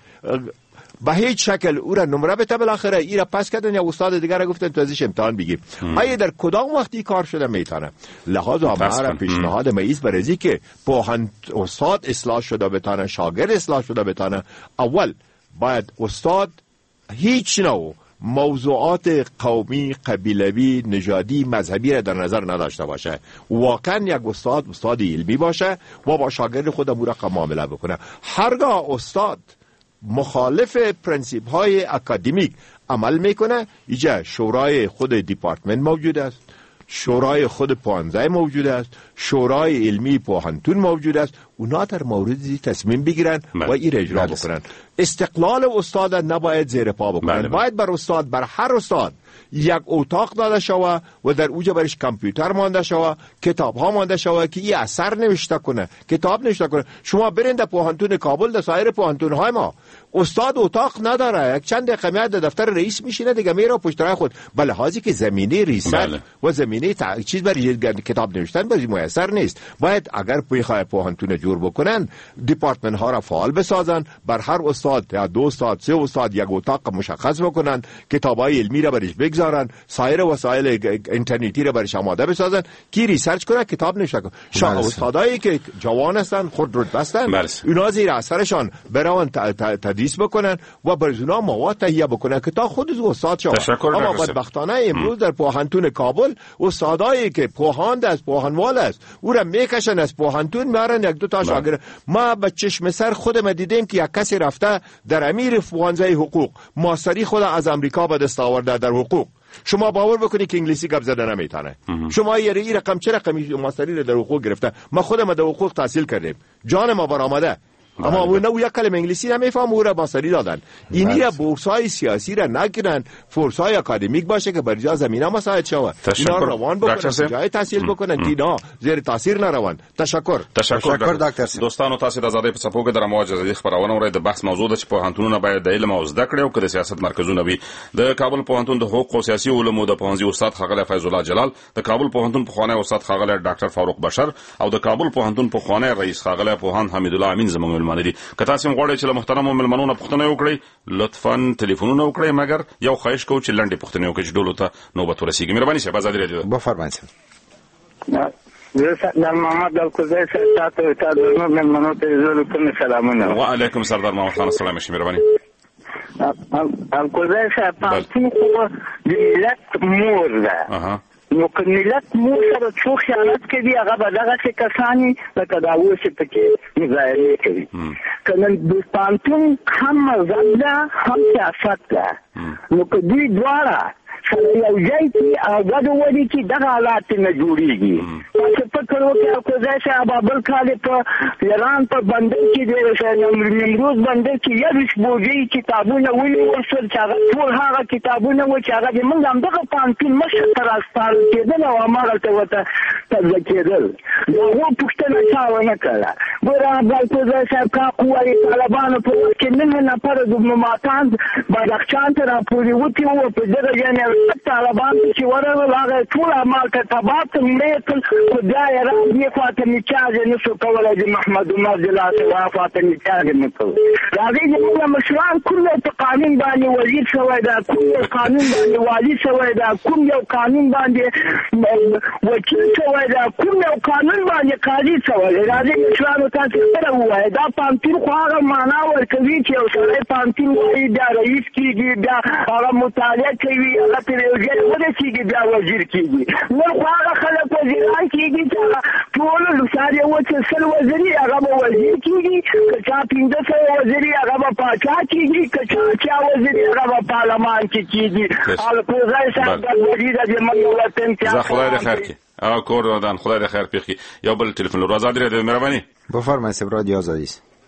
به هیچ شکل او را نمره بده. بالاخره ای را پس کردن یا استاد دیگر را گفتن تو ازش امتحان بگیر. آیا در کدام وقتی کار شده میتونه؟ لحاظا ما پیشنهاد مئیس برزی که پوهند استاد اصلاح شده بتانه، شاگرد اصلاح شده بتانه، اول باید استاد هیچ نوع موضوعات قومی، قبیلوی، نژادی، مذهبی را در نظر نداشته باشه، واقعا یک استاد استاد علمی باشه و با شاگرد خود امور معامله بکنه. هرگاه استاد مخالف پرنسیپ های اکادمیک عمل میکنه، اینجا شورای خود دیپارتمنت موجود است، شورای خود پوهنځی موجود است، شورای علمی پوهنتون موجود است، اونا در موردی تصمیم بگیرن و این اجرا بکنن. استقلال استاد نباید زیر پا بکنن. باید بر استاد، بر هر استاد یک اتاق داده شود و در اوجا برش کامپیوتر مانده شود، کتاب ها مانده شود که این اثر نوشته کنه، کتاب نوشته کنه. شما برین در پوهنتون کابل، در سایر پوهنتون های ما استاد اتاق نداره، یک چند دقیقه میاد در دفتر رئیس میشینه دیگه میره پشت راه خود، بله حاضی که زمینه ریسرچ و زمینه تا... چیز برای کتاب نوشتن برای میسر نیست. باید اگر بخواد پوهنتون جور بکنن، دیپارتمنت ها را فعال بسازن، بر هر استاد یا دو استاد سه استاد یک اتاق مشخص بکنن، کتابای علمی را برش بگذارن، سایر وسایل اینترنتی را برش آماده بسازن که ریسرچ کنه، کتاب نوشته کنه. شاه استادایی که جوان هستن، خود رتبه هستن، اونا زیر اثرشان برون تدریس بکنن و برای اونا مواد تهیه بکنن که تا خود از استاد شود. اما بدبختانه امروز در پوهنتون کابل استادایی که پوهاند از پوهنوال است، او را میکشن از پوهنتون میارن یک دو تا شاگرد. ما به چشم سر خودم دیدیم که یک کسی رفته در امیر پوهنځی حقوق ماستری خود از امریکا به دست آورده در حقوق، شما باور بکنید که انگلیسی گپ زدن نمیتونه. شما یه این رقم چه رقمی ماستری رو در حقوق گرفته؟ ما خودم در حقوق تحصیل کردیم، جان ما برآمده، اما اون نو یک کلمه انگلیسی نمیفهم، او را ماستری دادن. اینی را بورس‌های سیاسی را نگیرن، فورس‌های اکادمیک باشه که بر جا زمینه مساعد شود. اینا روان بکنن، جای تحصیل بکنن، اینا زیر تاثیر نروان. تشکر. تشکر دکتر صاحب. دوستانو تاسو د آزادۍ په څپو کې د رموج ازادي خبرونه ورې د بحث موضوع د پوهنتونونو باید د علم او زده کړې او د سیاست مرکزونه وي. د کابل پوهنتون د حقوق او سیاسي علومو د پوهنځي استاد ښاغلی فیض الله جلال، د کابل پوهنتون پخوانی استاد ښاغلی ډاکټر فاروق بشر او د کابل پوهنتون پخوانی رئیس ښاغلی پوهاند حمید الله امین زموږ ملمانه دي. که تاسو غواړئ چې له محترمو ملمنونو پوښتنه وکړئ، لطفاً ټلیفونونه وکړئ، مګر یو خواهش کوم چې لنډې پوښتنې وکړئ چې ډولو ته نوبت ورسیږي. مهرباني شئ. آزادي رادیو. بفرمایئ. سردار محمد القزی صاحب ته تاسو ملمنو ته زړه کوم سلامونه. وعلیکم سردار محمد خان السلام شي. مهرباني. القزی صاحب تاسو د ملت مور ده. نو که ملت مو سره څو خیانت کوي هغه به دغسې کسانې لکه دا اوس یې پکې مظاهرې کوي. که نن د پوهنتون هم مذهب ده هم سیاست ده، نو که دوی دواړه سره یو ځای کړي او ګډوډي کړي دغه حالات نه جوړېږي. تاسو فکر وکړئ القزی صاحب بل کال یې په ایران په بندر کې د نیمروز بندر کې یویشت بوجۍ کتابونه ونیول شول چې هغه ټول هغه کتابونه وو چې هغه زموږ همدغه پوهنتون مشر ته راسپارل کېدل او هماغلته ورته تبضه کېدل. د هغو پوښتنه چا ونه کړله. ګوره القزی صاحب کا وایي طالبانو په وخت کې نهه نفره د مماتان بدخشان ته راپورې وتي وو په دغه یعنې طالبان چې ورغلل هغه ټول اعمال ته تباه کړل، مړه یې کړل. خو بیا یې را دې خواته نچاژ یې نشو کولی د محمد عمر جلال صاحب خواته نچاژ یې نه کړ. د هغې زموږ مشران کوم یو په قانون باندې وزیر شوی ده، کوم یو قانون باندې والي شوی ده، کوم یو قانون باندې وکیل شوی ده، کوم یو قانون باندې قاضي شوی ده. د هغې مشرانو تاسو سره ووایه دا پوهنتون خو هغه معنا ورکوي چې یو سړی پوهنتون وایي بیا رئیس کېږي، بیا هغه مطالعه کوي، هغه پرې یو ځای ورسېږي بیا وزیر کېږي. نور خو هغه خلک وزیران کېږي چې هغه ټول سر یې وچ سل وزیري هغه به وزیر کېږي، که چا پنځه سوه وزیري هغه به پاچا کېږي، که چا چا وزیري هغه به پارلمان کې کېږي. القزی صاحب ګډوډي ده زموږ وطن کې. خدای دې خیر کړي او کور ودان خدای دې خیر پېښ کړي. یو بل ټلیفون لرو. آزادي رادیو. مهرباني. بفرمایئ صاحب. رادیو آزادي.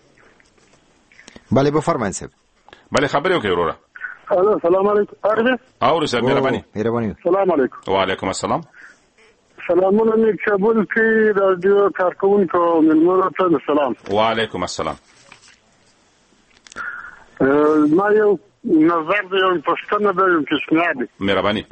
بله بفرمایئ صاحب. بله خبرې وکړئ وروره. الو سلام علیکم. اورئ؟ اورئ صاحب. مهرباني. مهرباني. سلام علیکم. وعلیکم السلام. سلامونه نیک چابل کې رادیو کارکونکو ملمنو ته سلام. وعلیکم السلام. ما یو نظر دی یو پوښتنه ده یو پیشنهاد دی. مهرباني.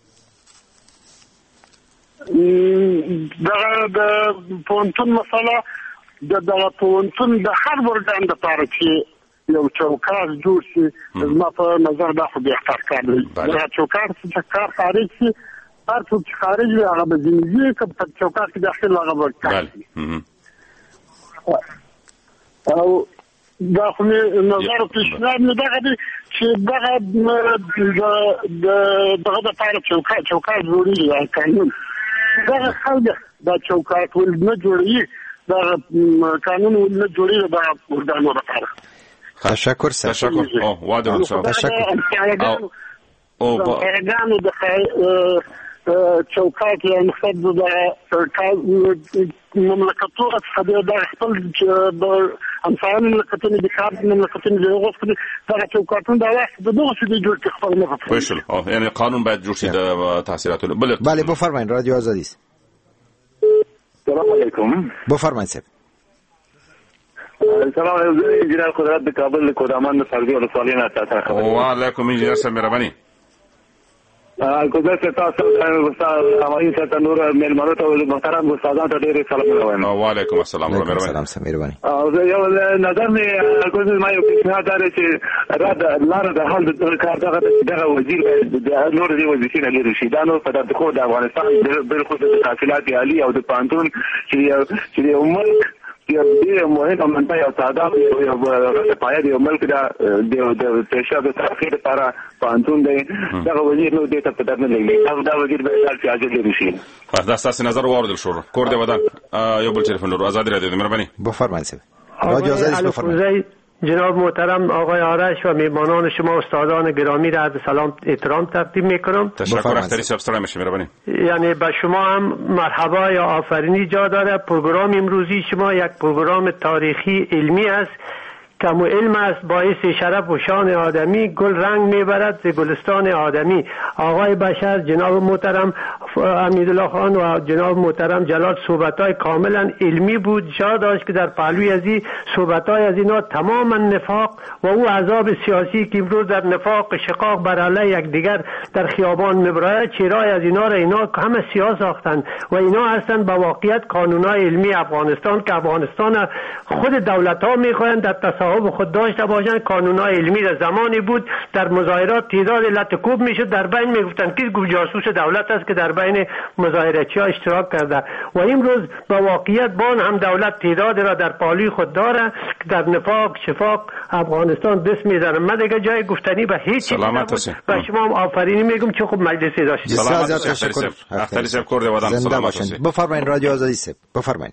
دغه د پوهنتون مسله د دغه پوهنتون د هر ورګان دپاره چې یو چوکاټ جوړ شي، زما په نظر دا خو بهتر کار دی. دغه چوکاټ چې کار خارج شي، هر څوک چې خارج وي هغه به ځینې که په چوکاټ کې داخل هغه به کار شي. او دا خو مې نظر پیشنهاد مې دغه دی چې دغه دغه دپاره چوکاټ چوکاټ جوړېږي قانون. دغه خلک دا چوکاټ ول نه جوړوي، دغه قانون ول نه جوړوي دغه ورګانو دپاره. تشکر سر. تشکر. او واده انشاءالله. تشکر. او ارګانو د چوکاټ یا مخصوص د مملکتونو څخه د خپل د همسایه مملکتونو د کار مملکتونو د غوښتنې دغه چوکاټونه د وخت د دغه څه جوړ کړي خپل نه پوښل. او یعنی قانون باید جوړ شي د تاثیراتو. بله بله بفرمایئ. رادیو آزادي. سلام علیکم. بفرمایئ صاحب. سلام علیکم. انجینر قدرت د کابل کودامان د فرضي ولسوالۍ نه تاسو خبرې. وعلیکم انجینر صاحب. مهرباني. القزی صاحب تاسو استاد امین صاحب نور ملمنو ته محترم استادان ته ډېر سلام وایم. وعلیکم السلام. مهرباني. سلام مهرباني. او یو نظر مې القزی ما یو پیشنهاد لري چې رد لار د حل د کار دغه دغه وزیر د نور دی وزیر نه لري شي دا نو په دغه خو د افغانستان بالخصوص د تحصیلات عالی او د پانتون چې چې یو ملک یو ډېر مهمه منطقه او تعداد یو پایه یو ملک دا د پیشه د تاخیر لپاره پانتون دی دغه وزیر نو دې ته په درنه لګي دا وزیر به چې اجازه لري شي. دا تاسو نظر واردل شو کور دی ودان. یو بل ټلیفون لرو. آزادي رادیو. مهرباني. بفرمایئ صاحب. رادیو آزادي. بفرمایئ. جناب محترم آقای آرش و میهمانان شما استادان گرامی را عرض سلام احترام تقدیم میکنم. تشکر اختری صاحب، ستړی مشه مهرباني. یعنی به شما هم مرحبا یا آفرینی جا داره. پروگرام امروزی شما یک پروگرام تاریخی علمی است. کم و علم است باعث شرف و شان آدمی، گل رنگ میبرد ز گلستان آدمی. آقای بشر جناب محترم امیدالله خان و جناب محترم جلال صحبت‌های کاملا علمی بود. جا داشت که در پهلوی از این صحبت‌های از اینا تماما نفاق و او عذاب سیاسی که امروز در نفاق شقاق بر علیه یکدیگر در خیابان میبراید، چرای از اینا را اینا همه سیاه ساختند و اینا هستند با واقعیت قانون‌های علمی افغانستان که افغانستان خود دولت‌ها می‌خواهند در تصاحب خود داشته باشند. قانون‌های علمی را زمانی بود در مظاهرات تعداد لطکوب میشد، در بین میگفتند که جاسوس دولت است که در بین مظاهره‌چی‌ها اشتراک کرده و امروز با واقعیت بان هم دولت تعداد را در پالوی خود داره که در نفاق شفاق افغانستان دست میزنه. من دیگه جای گفتنی به هیچ چیز نبود. و شما آفرینی میگم چه خوب مجلسی داشتید. سلامت تشکر. اختری صاحب کور دیوادان سلامت باشید. بفرمایید رادیو آزادی صاحب بفرمایید.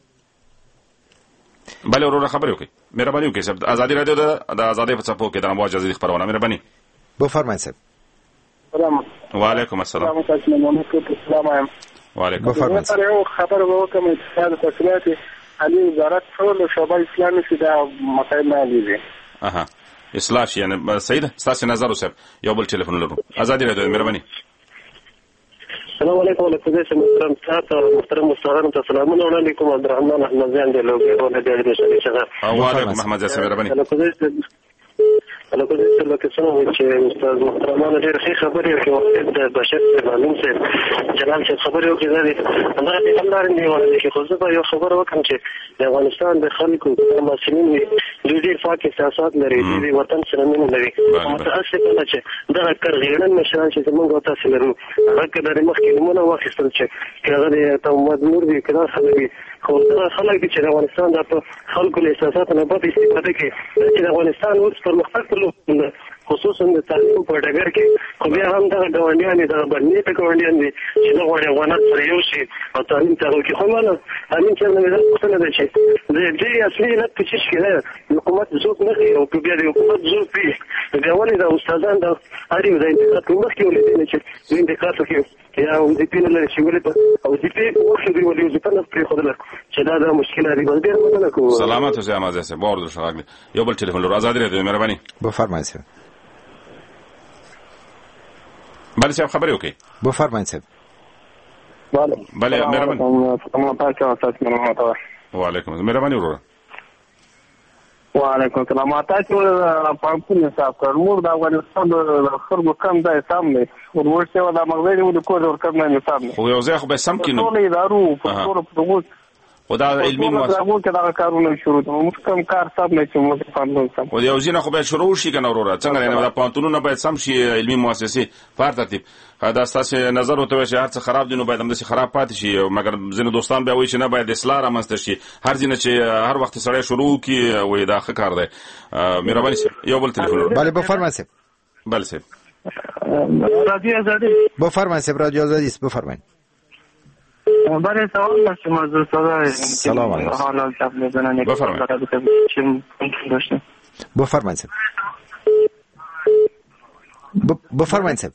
بله ورور خبرې وکړئ مهرباني وکړئ صاحب. ازادي رادیو د ازادۍ په څپو کې د امواج ازادي خبرونه مهرباني. بفرمایئ صاحب. سلام. وعلیکم السلام. سلام. وعلیکم. بفرمایئ. یو خبر به وکم اتصال تسلیت علی وزارت ټول شعبه اسلامي چې دا مسایل نه لیدي. اها اصلاح شي یعنی سید ستاسو نظر اوسه یو بل ټلیفون لرو. ازادي رادیو مهرباني. السلام علیکم ورحمۃ اللہ محترم محترم مستعان سلامونه علیکم عبدالرحمن احمدزیان دی لوګي ورته د دې شغه. وعلیکم محمد جاسم مهرباني. الو کوم څه لکه څنګه چې استاد محترمان ډېر ښه خبرې کوي د بشر معلوم څه جلال چې خبرې وکړي دا دي همدا الله رنګ دی چې خو زه به یو خبره وکړم چې د افغانستان د خلکو د مسلمانانو د ډېر پاک سیاست لري د وطن سره مینه لري متاسفانه چې دا کړغېړن مشران چې زموږ او تاسو لرو هغه د مخکې نمونه واخیستل چې هغه د تومد نور دی کړه خلک خو دا خلک چې د افغانستان د خلکو له احساساتو نه په استفاده کوي چې د افغانستان اوس پرمختګ خصوصا د تعلیم په ډګر کې خو بیا هم دغه ګاونډیان دي دغه بنې ته ګاونډیان دي چې د غوړې افغانات سره یو شي او تعلیم ته وکړي. خو مانا امین چې نه مې پوښتنه ده چې د دې اصلي علت په څه کې ده حکومت ذوق نه کوي او بیا د حکومت ذوق وي بیا ولې د استادان د اړ یو د انتقاد په مخ کې ولې چې د انتقاد کې یا او دې په لاره چې ولې او دې په وخت دی ولې چې په نس پرې خدای چې دا د مشکل دی ډېر مننه کوم. سلامات اوسه امازه سه بور در شغاګ یو بل ټلیفون لرو. ازادي رادیو مهرباني. بفرمایئ. بله صاحب خبرې وکړئ. بفرمایئ صاحب. بله بله مهرباني. سلام تاسو اساس مرحبا. وعلیکم مهرباني وروره. وعلیکم السلام. تاسو پامپونه صاحب کارمور د افغانستان د خلکو کم د حساب نه ورورسته د مغزي د کور ور کم نه حساب نه خو یو ځای خو به سم کینو ټول ادارو په ټول په خدا علمي مؤسسه موږ دا کارونه شروع کوو موږ کوم کار صاحب نه چې موږ فهمو سم او یو ځینې خو به شروع شي کنه وروره څنګه نه دا پانتونونه باید سم شي علمي مؤسسه فار ترتیب دا ستاسو نظر وته چې هر څه خراب دي نو باید هم د خراب پاتې شي مګر ځینې دوستان به وایي چې نه باید اصلاح رامنځته شي هر ځینې چې هر وخت سره شروع کی وې دا ښه کار دی. مهرباني یو بل ټلیفون. بله بفرمایئ. بله صاحب. رادیو آزادی. بفرمایئ رادیو آزادی بفرمایئ. برای سوال داشتم از استاد. سلام علیکم. حالا جواب میدن. بفرمایید. بفرمایید. بفرمایید.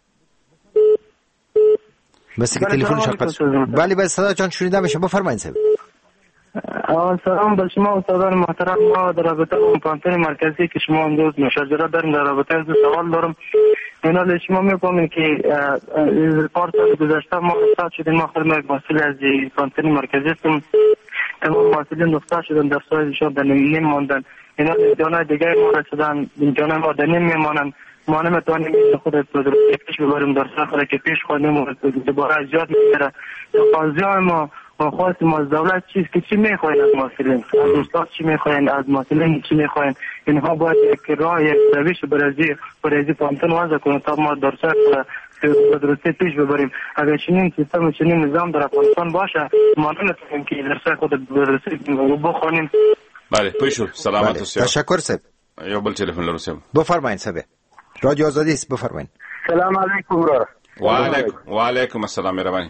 بس که تلفن شرکت. بله بله صدا چند شنیده میشه بفرمایید. سلام به شما استادان محترم. ما در رابطه با پانتون مرکزی که شما امروز مشاجره داریم در رابطه از سوال دارم. اینا شما می‌فهمید که پارت گذشته ما استاد شدیم ما خود یک مسئول از پانتون مرکزی هستیم. تمام مسئولین استاد شدن در سایزشان در نیم ماندن. اینا جانای دیگه ما رسیدن جانای ما در نیم میمانن. ما نمیتوانیم خود درستی پیش ببریم در سخت که پیش خواهیم و دوباره از یاد میگیره. قاضیان ما و خواست ما از دولت چیز که چی میخواین از مسئولین از استاد چی میخواین از مسئولین چی میخواین اینها باید یک راه یک روش برازی برازی پانتون وضع کنه تا ما در سخت درستی پیش ببریم. اگر چنین سیستم چنین نظام در افغانستان باشه ما نمیتونیم که در سخت خود درستی بخوانیم. بله پوشور سلامت و سیاه. تشکر سب. یا بل تلفن لرو سب. بفرمایید سب. رادیو آزادی است بفرمایید. سلام علیکم ورحمت. و علیکم و علیکم السلام مهربانی.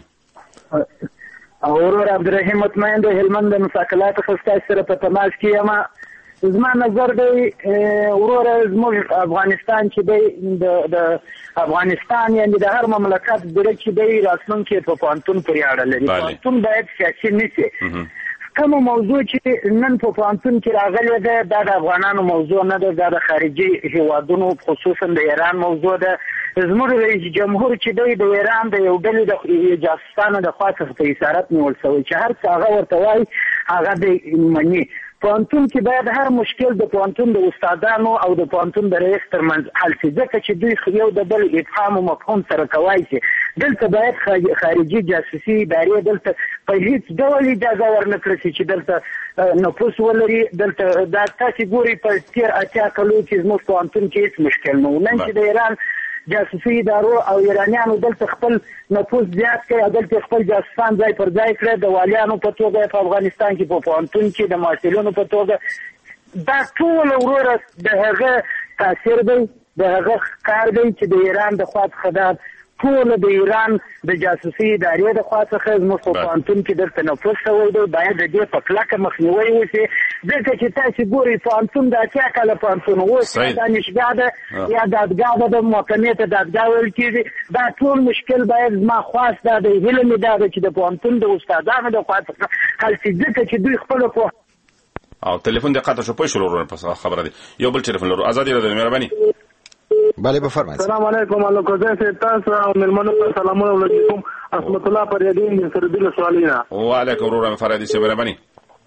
اورور عبدالرحیم مطمئن د هلمند د مساکلات خسته سره په تماس کې یم زما نظر دی وروره زموږ افغانستان چې دی د افغانستان یعنې د هر مملکت زړه چې دی راتلونکی په پوهنتون پورې اړه لري. پوهنتون باید سیاسي نه شي. کومه موضوع چې نن په پوهنتون کې راغلې ده دا د افغانانو موضوع نه ده، دا د خارجي هیوادونو خصوصا د ایران موضوع ده. زموږ رئیس جمهور چې دی د ایران د یو ډلې د جاسوسانو د خوا څخه په اسارت نیول شوی چې هر څه هغه ورته وایي هغه دی مني. پوهنتون کې باید هر مشکل د پوهنتون د استادانو او د پوهنتون د رئیس ترمنځ حل شي، ځکه چې دوی یو د بل افهام او مفهوم سره کوای شي. دلته باید خارجي جاسوسي ادارې دلته په هیڅ ډول اجازه ورنکړي شي چې دلته نفوذ ولري. دلته دا تاسې ګورئ په تېر اتیا کلو کې زموږ پوهنتون کې هیڅ مشکل نه و. نن چې د ایران جاسوسي ادارو او ایرانیانو دلته خپل نفوذ زیات کړی او دلته خپل جاسوسان ځای پر ځای کړی، د والیانو په توګه په افغانستان کې په پوهنتون کې د محصلینو په توګه، دا ټول وروره د هغه تاثیر دی، د هغه کار دی چې د ایران د خوا څخه دا ټول د ایران د جاسوسي ادارې د خوا څخه زموږ په پوهنتون کې دلته نفوذ شوی دی. باید د دې په کلکه مخنیوی وشي، ځکه چې تاسې ګورئ پوهنتون د اتیا کاله پوهنتون اوس یا دانشګاه ده یا دادګاه ده، د محکمې ته دادګاه ویل کېږي. دا ټول مشکل باید زما خواست دا دی، هیله مې دا ده چې د پوهنتون د استادانو د خوا څخه حل شي، ځکه چې دوی خپله پوه او تلیفون دې قطع شو. پوه شو ورور په خبره دی. یو بل ټلیفون لرو. ازادي راډیو، مهرباني. بله بفرمایئ. سلام علیکم الکوزه سے تاسو او ملمنو ته سلامونه علیکم. اسمت الله پریدین من سردل سوالینا. وعلیکم ورور فرادی سے مهرباني.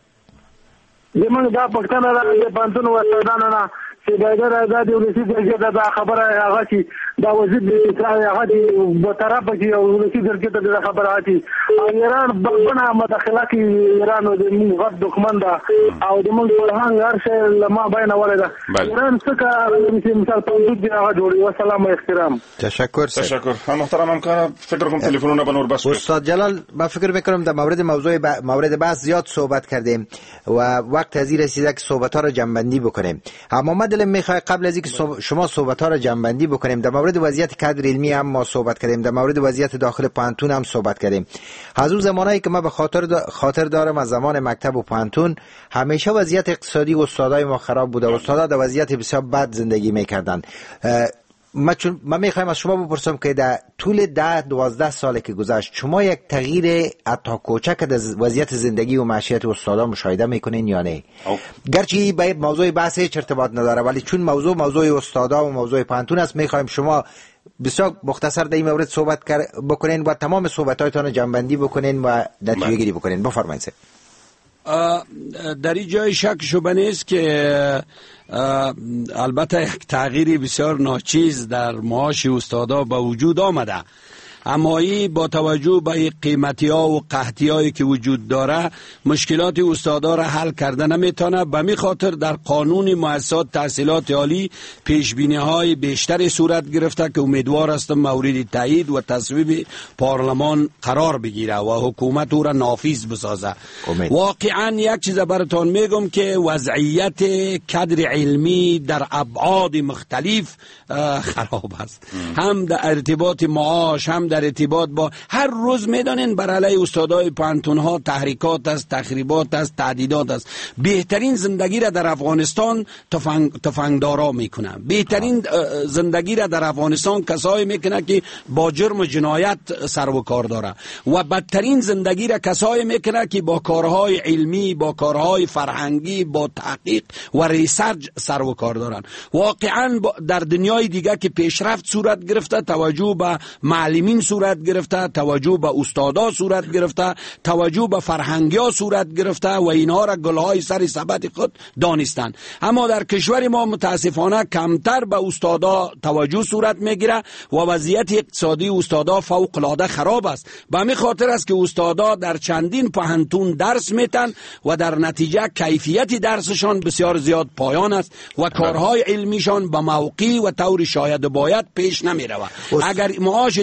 زمونږ دا پښتنه د پانتون وسدانه نه چې دا دا د ولسی درجه دا خبره هغه چې دا وزیر د اسرائیل هغه د طرف کې او ولسی درجه ته خبره هاتي او ایران بنا مداخله کې ایران د موږ دښمن دا او د موږ فرهنګ هرڅه لما بین ولدا ایران څخه مثال پوندو دی هغه جوړي. والسلام و احترام. تشکر تشکر. محترم همکار فکر کنم تلفنونه بنور بس. استاد جلال ما فکر میکنم در مورد موضوع ب... مورد بحث زیاد صحبت کردیم و وقت از این رسیده که صحبت ها را جنبندی بکنیم. اما ما دلم میخواد قبل از اینکه صحب... شما صحبت ها را جنبندی بکنیم در مورد وضعیت کادر علمی هم ما صحبت کردیم، در مورد وضعیت داخل پانتون هم صحبت کردیم. از اون زمانایی که ما به خاطر دا... خاطر دارم از زمان مکتب و پانتون همیشه وضعیت اقتصادی استادای ما خراب بوده، استادا در وضعیت بسیار بد زندگی میکردن. ما چون ما میخوایم از شما بپرسم که در طول ده دوازده سالی که گذشت شما یک تغییر حتی کوچک در وضعیت زندگی و معیشت استادا مشاهده میکنین یا نه؟ گرچه به موضوع بحث هیچ ارتباط نداره، ولی چون موضوع موضوع استادا و موضوع پانتون است میخوایم شما بسیار مختصر در این مورد صحبت بکنین و تمام صحبتاتون رو جنبندی بکنین و نتیجه گیری بکنین. بفرمایید. در این جای شک شبه نیست که البته یک تغییری بسیار ناچیز در معاش استادا به وجود آمده، اما ای با توجه به قیمتی ها و قحطی هایی که وجود داره مشکلات استادا را حل کرده نمیتونه. به می خاطر در قانون مؤسسات تحصیلات عالی پیش بینی های بیشتری صورت گرفته که امیدوار هستم مورد تایید و تصویب پارلمان قرار بگیره و حکومت او را نافذ بسازه. امید. واقعا یک چیز براتون میگم که وضعیت کادر علمی در ابعاد مختلف خراب است، هم در ارتباط معاش هم در ارتباط با هر روز میدانین بر علیه استادای پانتون ها تحریکات است، تخریبات است، تعدیدات است. بهترین زندگی را در افغانستان تفنگ تفنگدارا میکنن، بهترین زندگی را در افغانستان کسایی میکنه که با جرم و جنایت سر و کار داره و بدترین زندگی را کسایی میکنه که با کارهای علمی، با کارهای فرهنگی، با تحقیق و ریسرچ سر و کار دارن. واقعا در دنیای دیگه که پیشرفت صورت گرفته، توجه به معلمین صورت گرفته، توجه به استادا صورت گرفته، توجه به فرهنگیا صورت گرفته و اینها را گلهای سر سبد خود دانستند. اما در کشور ما متاسفانه کمتر به استادا توجه صورت میگیره و وضعیت اقتصادی استادا فوق العاده خراب است. به همین خاطر است که استادا در چندین پوهنتون درس میتن و در نتیجه کیفیت درسشان بسیار زیاد پایان است و کارهای علمیشان به موقع و طور شاید باید پیش نمیرود. اگر معاش درست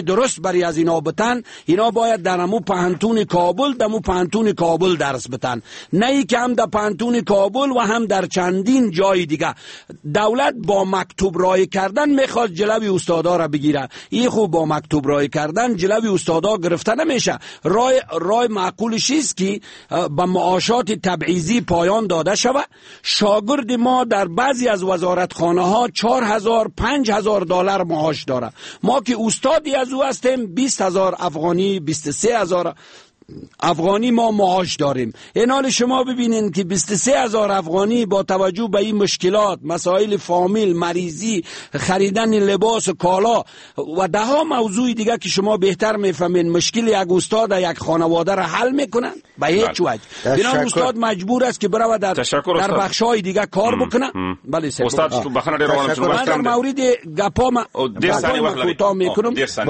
برای از اینا بتن، اینا باید در امو پهنتون کابل دمو پهنتون کابل درس بتن، نه ای که هم در پهنتون کابل و هم در چندین جای دیگه. دولت با مکتوب رای کردن میخواد جلوی استادا را بگیره. این خوب با مکتوب رای کردن جلوی استادا گرفته نمیشه. رای رای معقولش است که به معاشات تبعیضی پایان داده شود. شاگرد ما در بعضی از وزارتخانه ها چهار هزار پنج هزار دلار معاش داره. ما که استادی از او هستیم بیست هزار افغانی بیست و سه هزار افغانی ما معاش داریم. این حال شما ببینین که بیست و سه هزار افغانی با توجه به این مشکلات، مسائل فامیل، مریضی، خریدن لباس و کالا و ده ها موضوع دیگه که شما بهتر میفهمین، مشکل یک استاد یک خانواده را حل میکنن به هیچ وجه. بنابراین استاد مجبور است که برای در در بخشای دیگه کار بکنه. بله استاد بخنه روانم شما در مورد گپا ما کوتاه میکنم.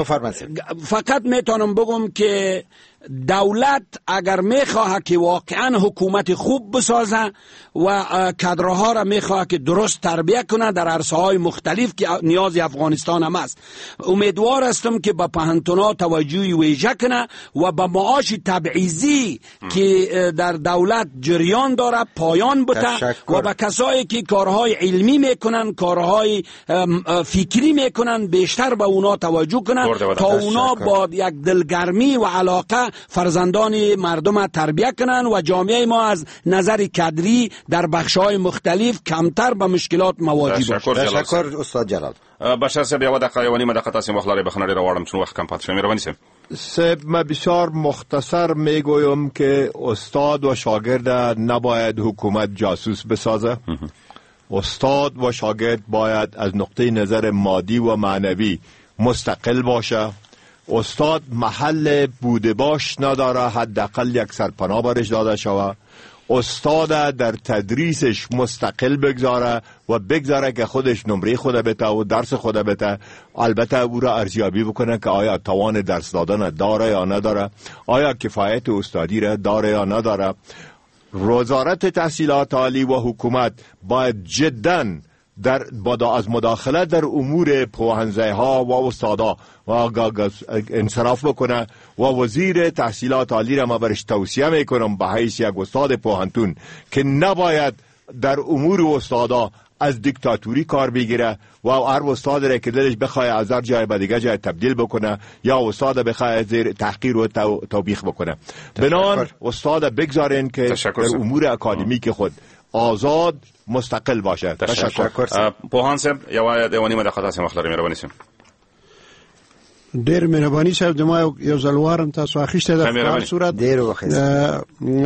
فقط میتونم بگم که دولت اگر میخواه که واقعا حکومت خوب بسازه و کادرها را میخواه که درست تربیه کنه در عرصه های مختلف که نیاز افغانستان هم است، امیدوار هستم که به پهنتونا توجهی ویژه کنه و به معاش تبعیضی که در دولت جریان داره پایان بده و به کسایی که کارهای علمی میکنن، کارهای فکری میکنن، بیشتر به اونا توجه کنن تا اونا با یک دلگرمی و علاقه فرزندان مردم تربیه کنن و جامعه ما از نظر کادری در بخش‌های مختلف کمتر به مشکلات مواجه باشه. تشکر استاد جلال. بشر صاحب یو دقیقه و نیمه دقیقه تاسو مخلاری بخنه را واړم چون وخت کم پات شوی. مهرباني صاحب. صاحب ما بسیار مختصر میگویم که استاد و شاگرد نباید حکومت جاسوس بسازه. استاد و شاگرد باید از نقطه نظر مادی و معنوی مستقل باشه. استاد محل بوده باش نداره، حداقل یک سرپناه برش داده شود. استاد در تدریسش مستقل بگذاره و بگذاره که خودش نمره خود بده و درس خود بده. البته او را ارزیابی بکنه که آیا توان درس دادن داره یا نداره، آیا کفایت استادی را داره یا نداره. وزارت تحصیلات عالی و حکومت باید جداً در بادا از مداخله در امور پوهنزه ها و استادا و انصراف بکنه و وزیر تحصیلات عالی را ما برش توصیه میکنم به حیث یک استاد پوهنتون که نباید در امور استادا از دیکتاتوری کار بگیره و هر استاد را که دلش بخواه از هر جای به دیگه جای تبدیل بکنه یا استاد بخواه زیر تحقیر و توبیخ بکنه. بنان استاد بگذارین که در امور اکادمیک خود آزاد مستقل باشه. تشکر. پوهان صاحب یو یو نیمه دقیقه تاسو مخلری مهرباني صاحب. ډیر مهرباني صاحب د ما یو ځلوارم تاسو اخیسته د خپل صورت ډیر وخت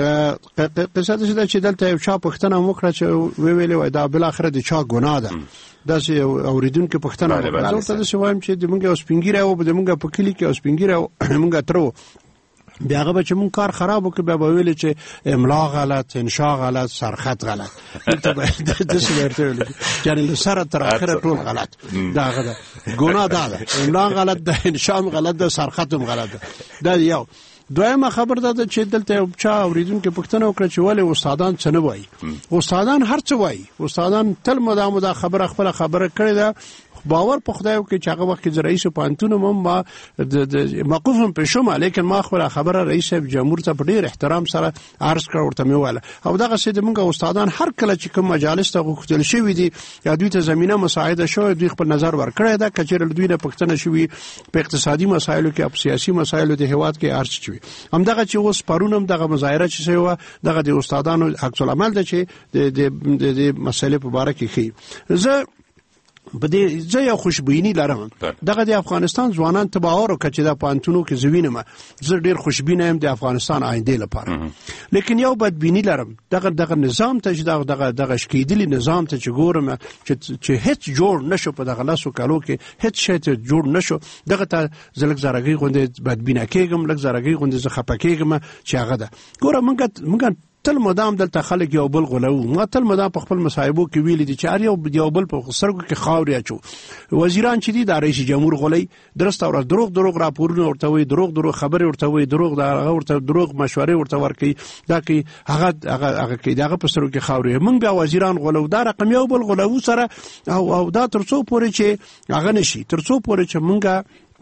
قصه ده چې دلته یو چا پښتنه وکړه چې وی ویلې وای دا بل اخر د چا ګناه ده. دا چې اوریدونکو پښتنه وکړه زه تاسو وایم چې د مونږه اوس پنګیره او د مونږه په کلی کې اوس پنګیره مونږه ترو بیا هغه چې مون کار خراب وکړ بیا ویل چې املا غلط، انشاء غلط، سرخط غلط. ته د څه ورته ویل یعنی له سره تر اخره ټول غلط. دا غدا ګناه ده، املا غلط ده، انشاء غلط ده، سرخط هم غلط ده. دا یو دویمه خبر ده چې دلته چا اوریدونکو پښتنه وکړه چې ولې استادان څه نه وایي. استادان هر څه وایي، استادان تل مدام دا خبره خپل خبره کړې ده. باور په خدای وکړي چې هغه وخت چې رئیس پانتون ما موقوف هم پېښوم، لیکن ما خپل خبره رئیس جمهور ته په ډېر احترام سره عرض کړ ورته مې ویل او دغه څه د موږ استادان هر کله چې کوم مجالس ته غوښتل شوي دي یا دوی ته زمينه مساعده شوی دوی خپل نظر ورکړی ده کچېر دوی نه پښتنه شوي په اقتصادي مسایلو کې او سیاسي مسایلو د هیواد کې عرض شوي. هم دغه چې اوس پرونم دغه مظاهره چې شوی دغه د استادانو عکس العمل ده چې د د مسلې په اړه کې خي. زه بده زه یو خوشبینی لرم دغه د افغانستان ځوانان ته باور وکړي چې د پانتونو کې زوینه زه ډیر خوشبینه یم د افغانستان آینده لپاره. لیکن یو بدبینی لرم دغه دغه نظام ته چې دغه دغه شکیدلی نظام ته چې ګورم چې هیڅ جوړ نشو په دغه لاسو کالو کې هیڅ شی ته جوړ نشو. دغه ته زلک زړګي غونډه بدبینه کېږم، لک زړګي غونډه زه خپه کېږم چې هغه ده. ګوره مونږ مونږ تل مدام دلته خلک یو بل غلو، ما تل مدام په خپل مصايبو کې ویل دي چې هر یو یو بل په سرګو کې خاوري اچو. وزیران چې دي د رئیس جمهور غلي درسته اور دروغ دروغ راپورونه ورته وي، دروغ دروغ خبري ورته وي، دروغ دا ورته دروغ مشورې ورته ورکي دا کې هغه هغه هغه کې دغه په سرګو کې خاوري. مونږ بیا وزیران غلو دا رقم یو بل غلو سره او او دا ترڅو پورې چې هغه نشي، ترڅو پورې چې مونږه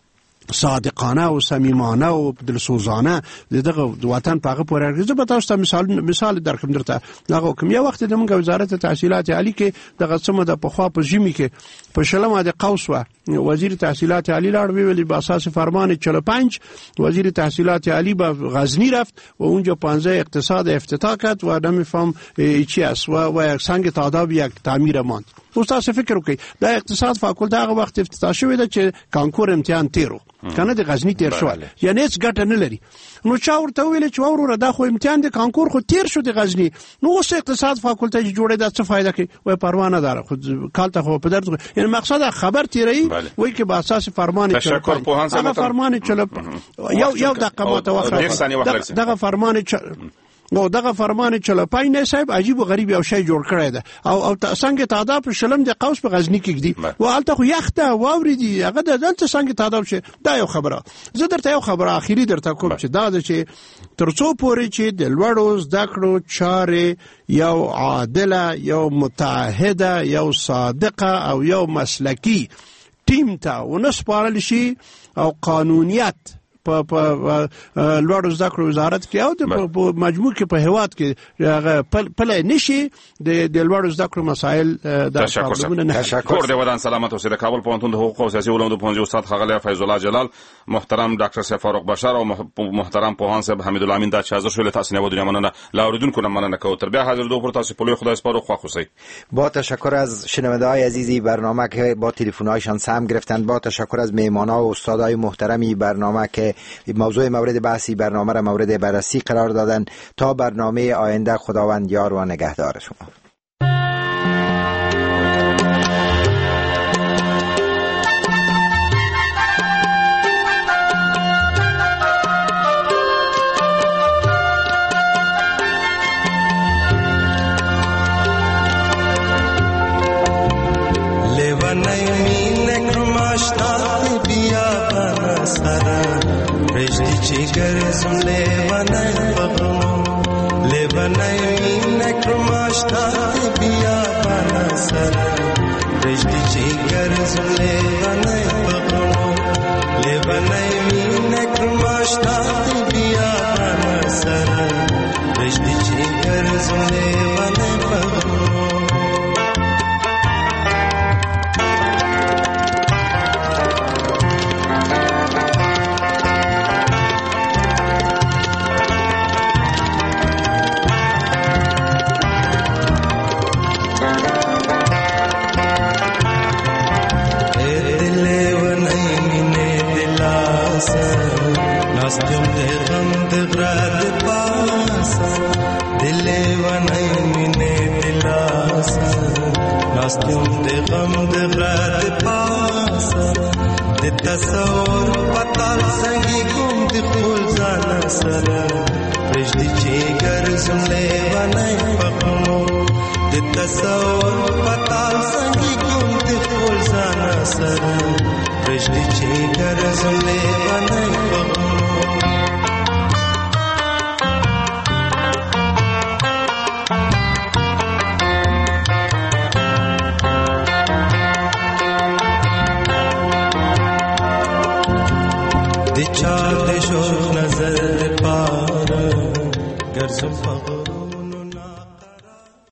صادقانه او صمیمانه او دلسوزانه دغه وطن په هغه پورې اړه به تاسو ته مثال مثال درکم درته هغه کوم یو وخت د موږ وزارت تحصیلات عالی کې دغه سم د پخوا په ژمي کې په شلمه د قوس و وزیر تحصیلات عالی لاړ ویلي په اساس فرمان چهل و پنج وزیر تحصیلات عالی به غزنی رفت و اونجا پانزده اقتصاد افتتاح کرد و نمیفهم چی است و و سنگ تاداب یک تعمیر ماند. استاد فکر وکړي دا اقتصاد فاکولته هغه وخت افتتاح شوی د چې کانکور امتحان تیرو کنه د غزنی تیر شو یعنی هیڅ ګټه نه لري. نو چا ورته ویل چې وروره دا خو امتحان د کانکور خو تیر شو د غزنی نو اوس اقتصاد فاکولته جوړه د څه فائدہ کوي وای پروانه دار خو کالته خو په درد یعنی مقصد خبر تیری وای کې په اساس فرمان تشکر په هغه فرمان چلو یو یو دقیقه متوخه دغه فرمان نو دغه فرمان چلو پاینه صاحب عجیب و غریب او شی جوړ کړی ده او او څنګه تعداد په شلم د قوس په غزنی کې دی او الته خو یخته واوریدي هغه د دلته څنګه تعداد شه دا یو خبره زه درته یو خبره اخیری درته کوم چې دا د چې ترڅو پورې چې د لوړو زده کړو چارې یو عادله یو متعهده یو صادقه او یو مسلکی ټیم ته ونسپارل شي او قانونیت په په لوړو زده کړو وزارت کې او د مجموع کې په هواد کې پله نشي د لوړو زده کړو مسایل د تشکر دی ودان سلامت اوسه د کابل پوهنتون د حقوق او سیاسي علومو پوهنځي استاد ښاغلی فیض الله جلال محترم ډاکټر صاحب فاروق بشار او محترم پوهان صاحب حمید الله امین دا چې حاضر شول تاسو نه ودونی مننه لاوریدونکو نه مننه کو تر بیا حاضر دو پر تاسو په لوی خدای سپارو خو خوشی با تشکر از شنونده‌های عزیزی برنامه که با تلفن‌هایشان سهم گرفتند. با تشکر از مهمان‌ها و استادای محترمی برنامه که موضوع مورد بحثی برنامه را مورد بررسی قرار دادن. تا برنامه آینده خداوند یار و نگهدار شما. Gărzum levanai păgămă levanai mine crmașta bia bana sara rești ce gărzum levanai păgămă levanai mine crmașta bia bana sara rești ce gărzum levanai păgămă Nastum de gham de grad pasa dile vanai mine dilasa Nastum de gham de grad pasa de tasawur patal sangi kum de khul zana sara rejdi che garzum le vanai paqmo de tasawur patal sangi kum de khul zana sara rejdi che garzum le vanai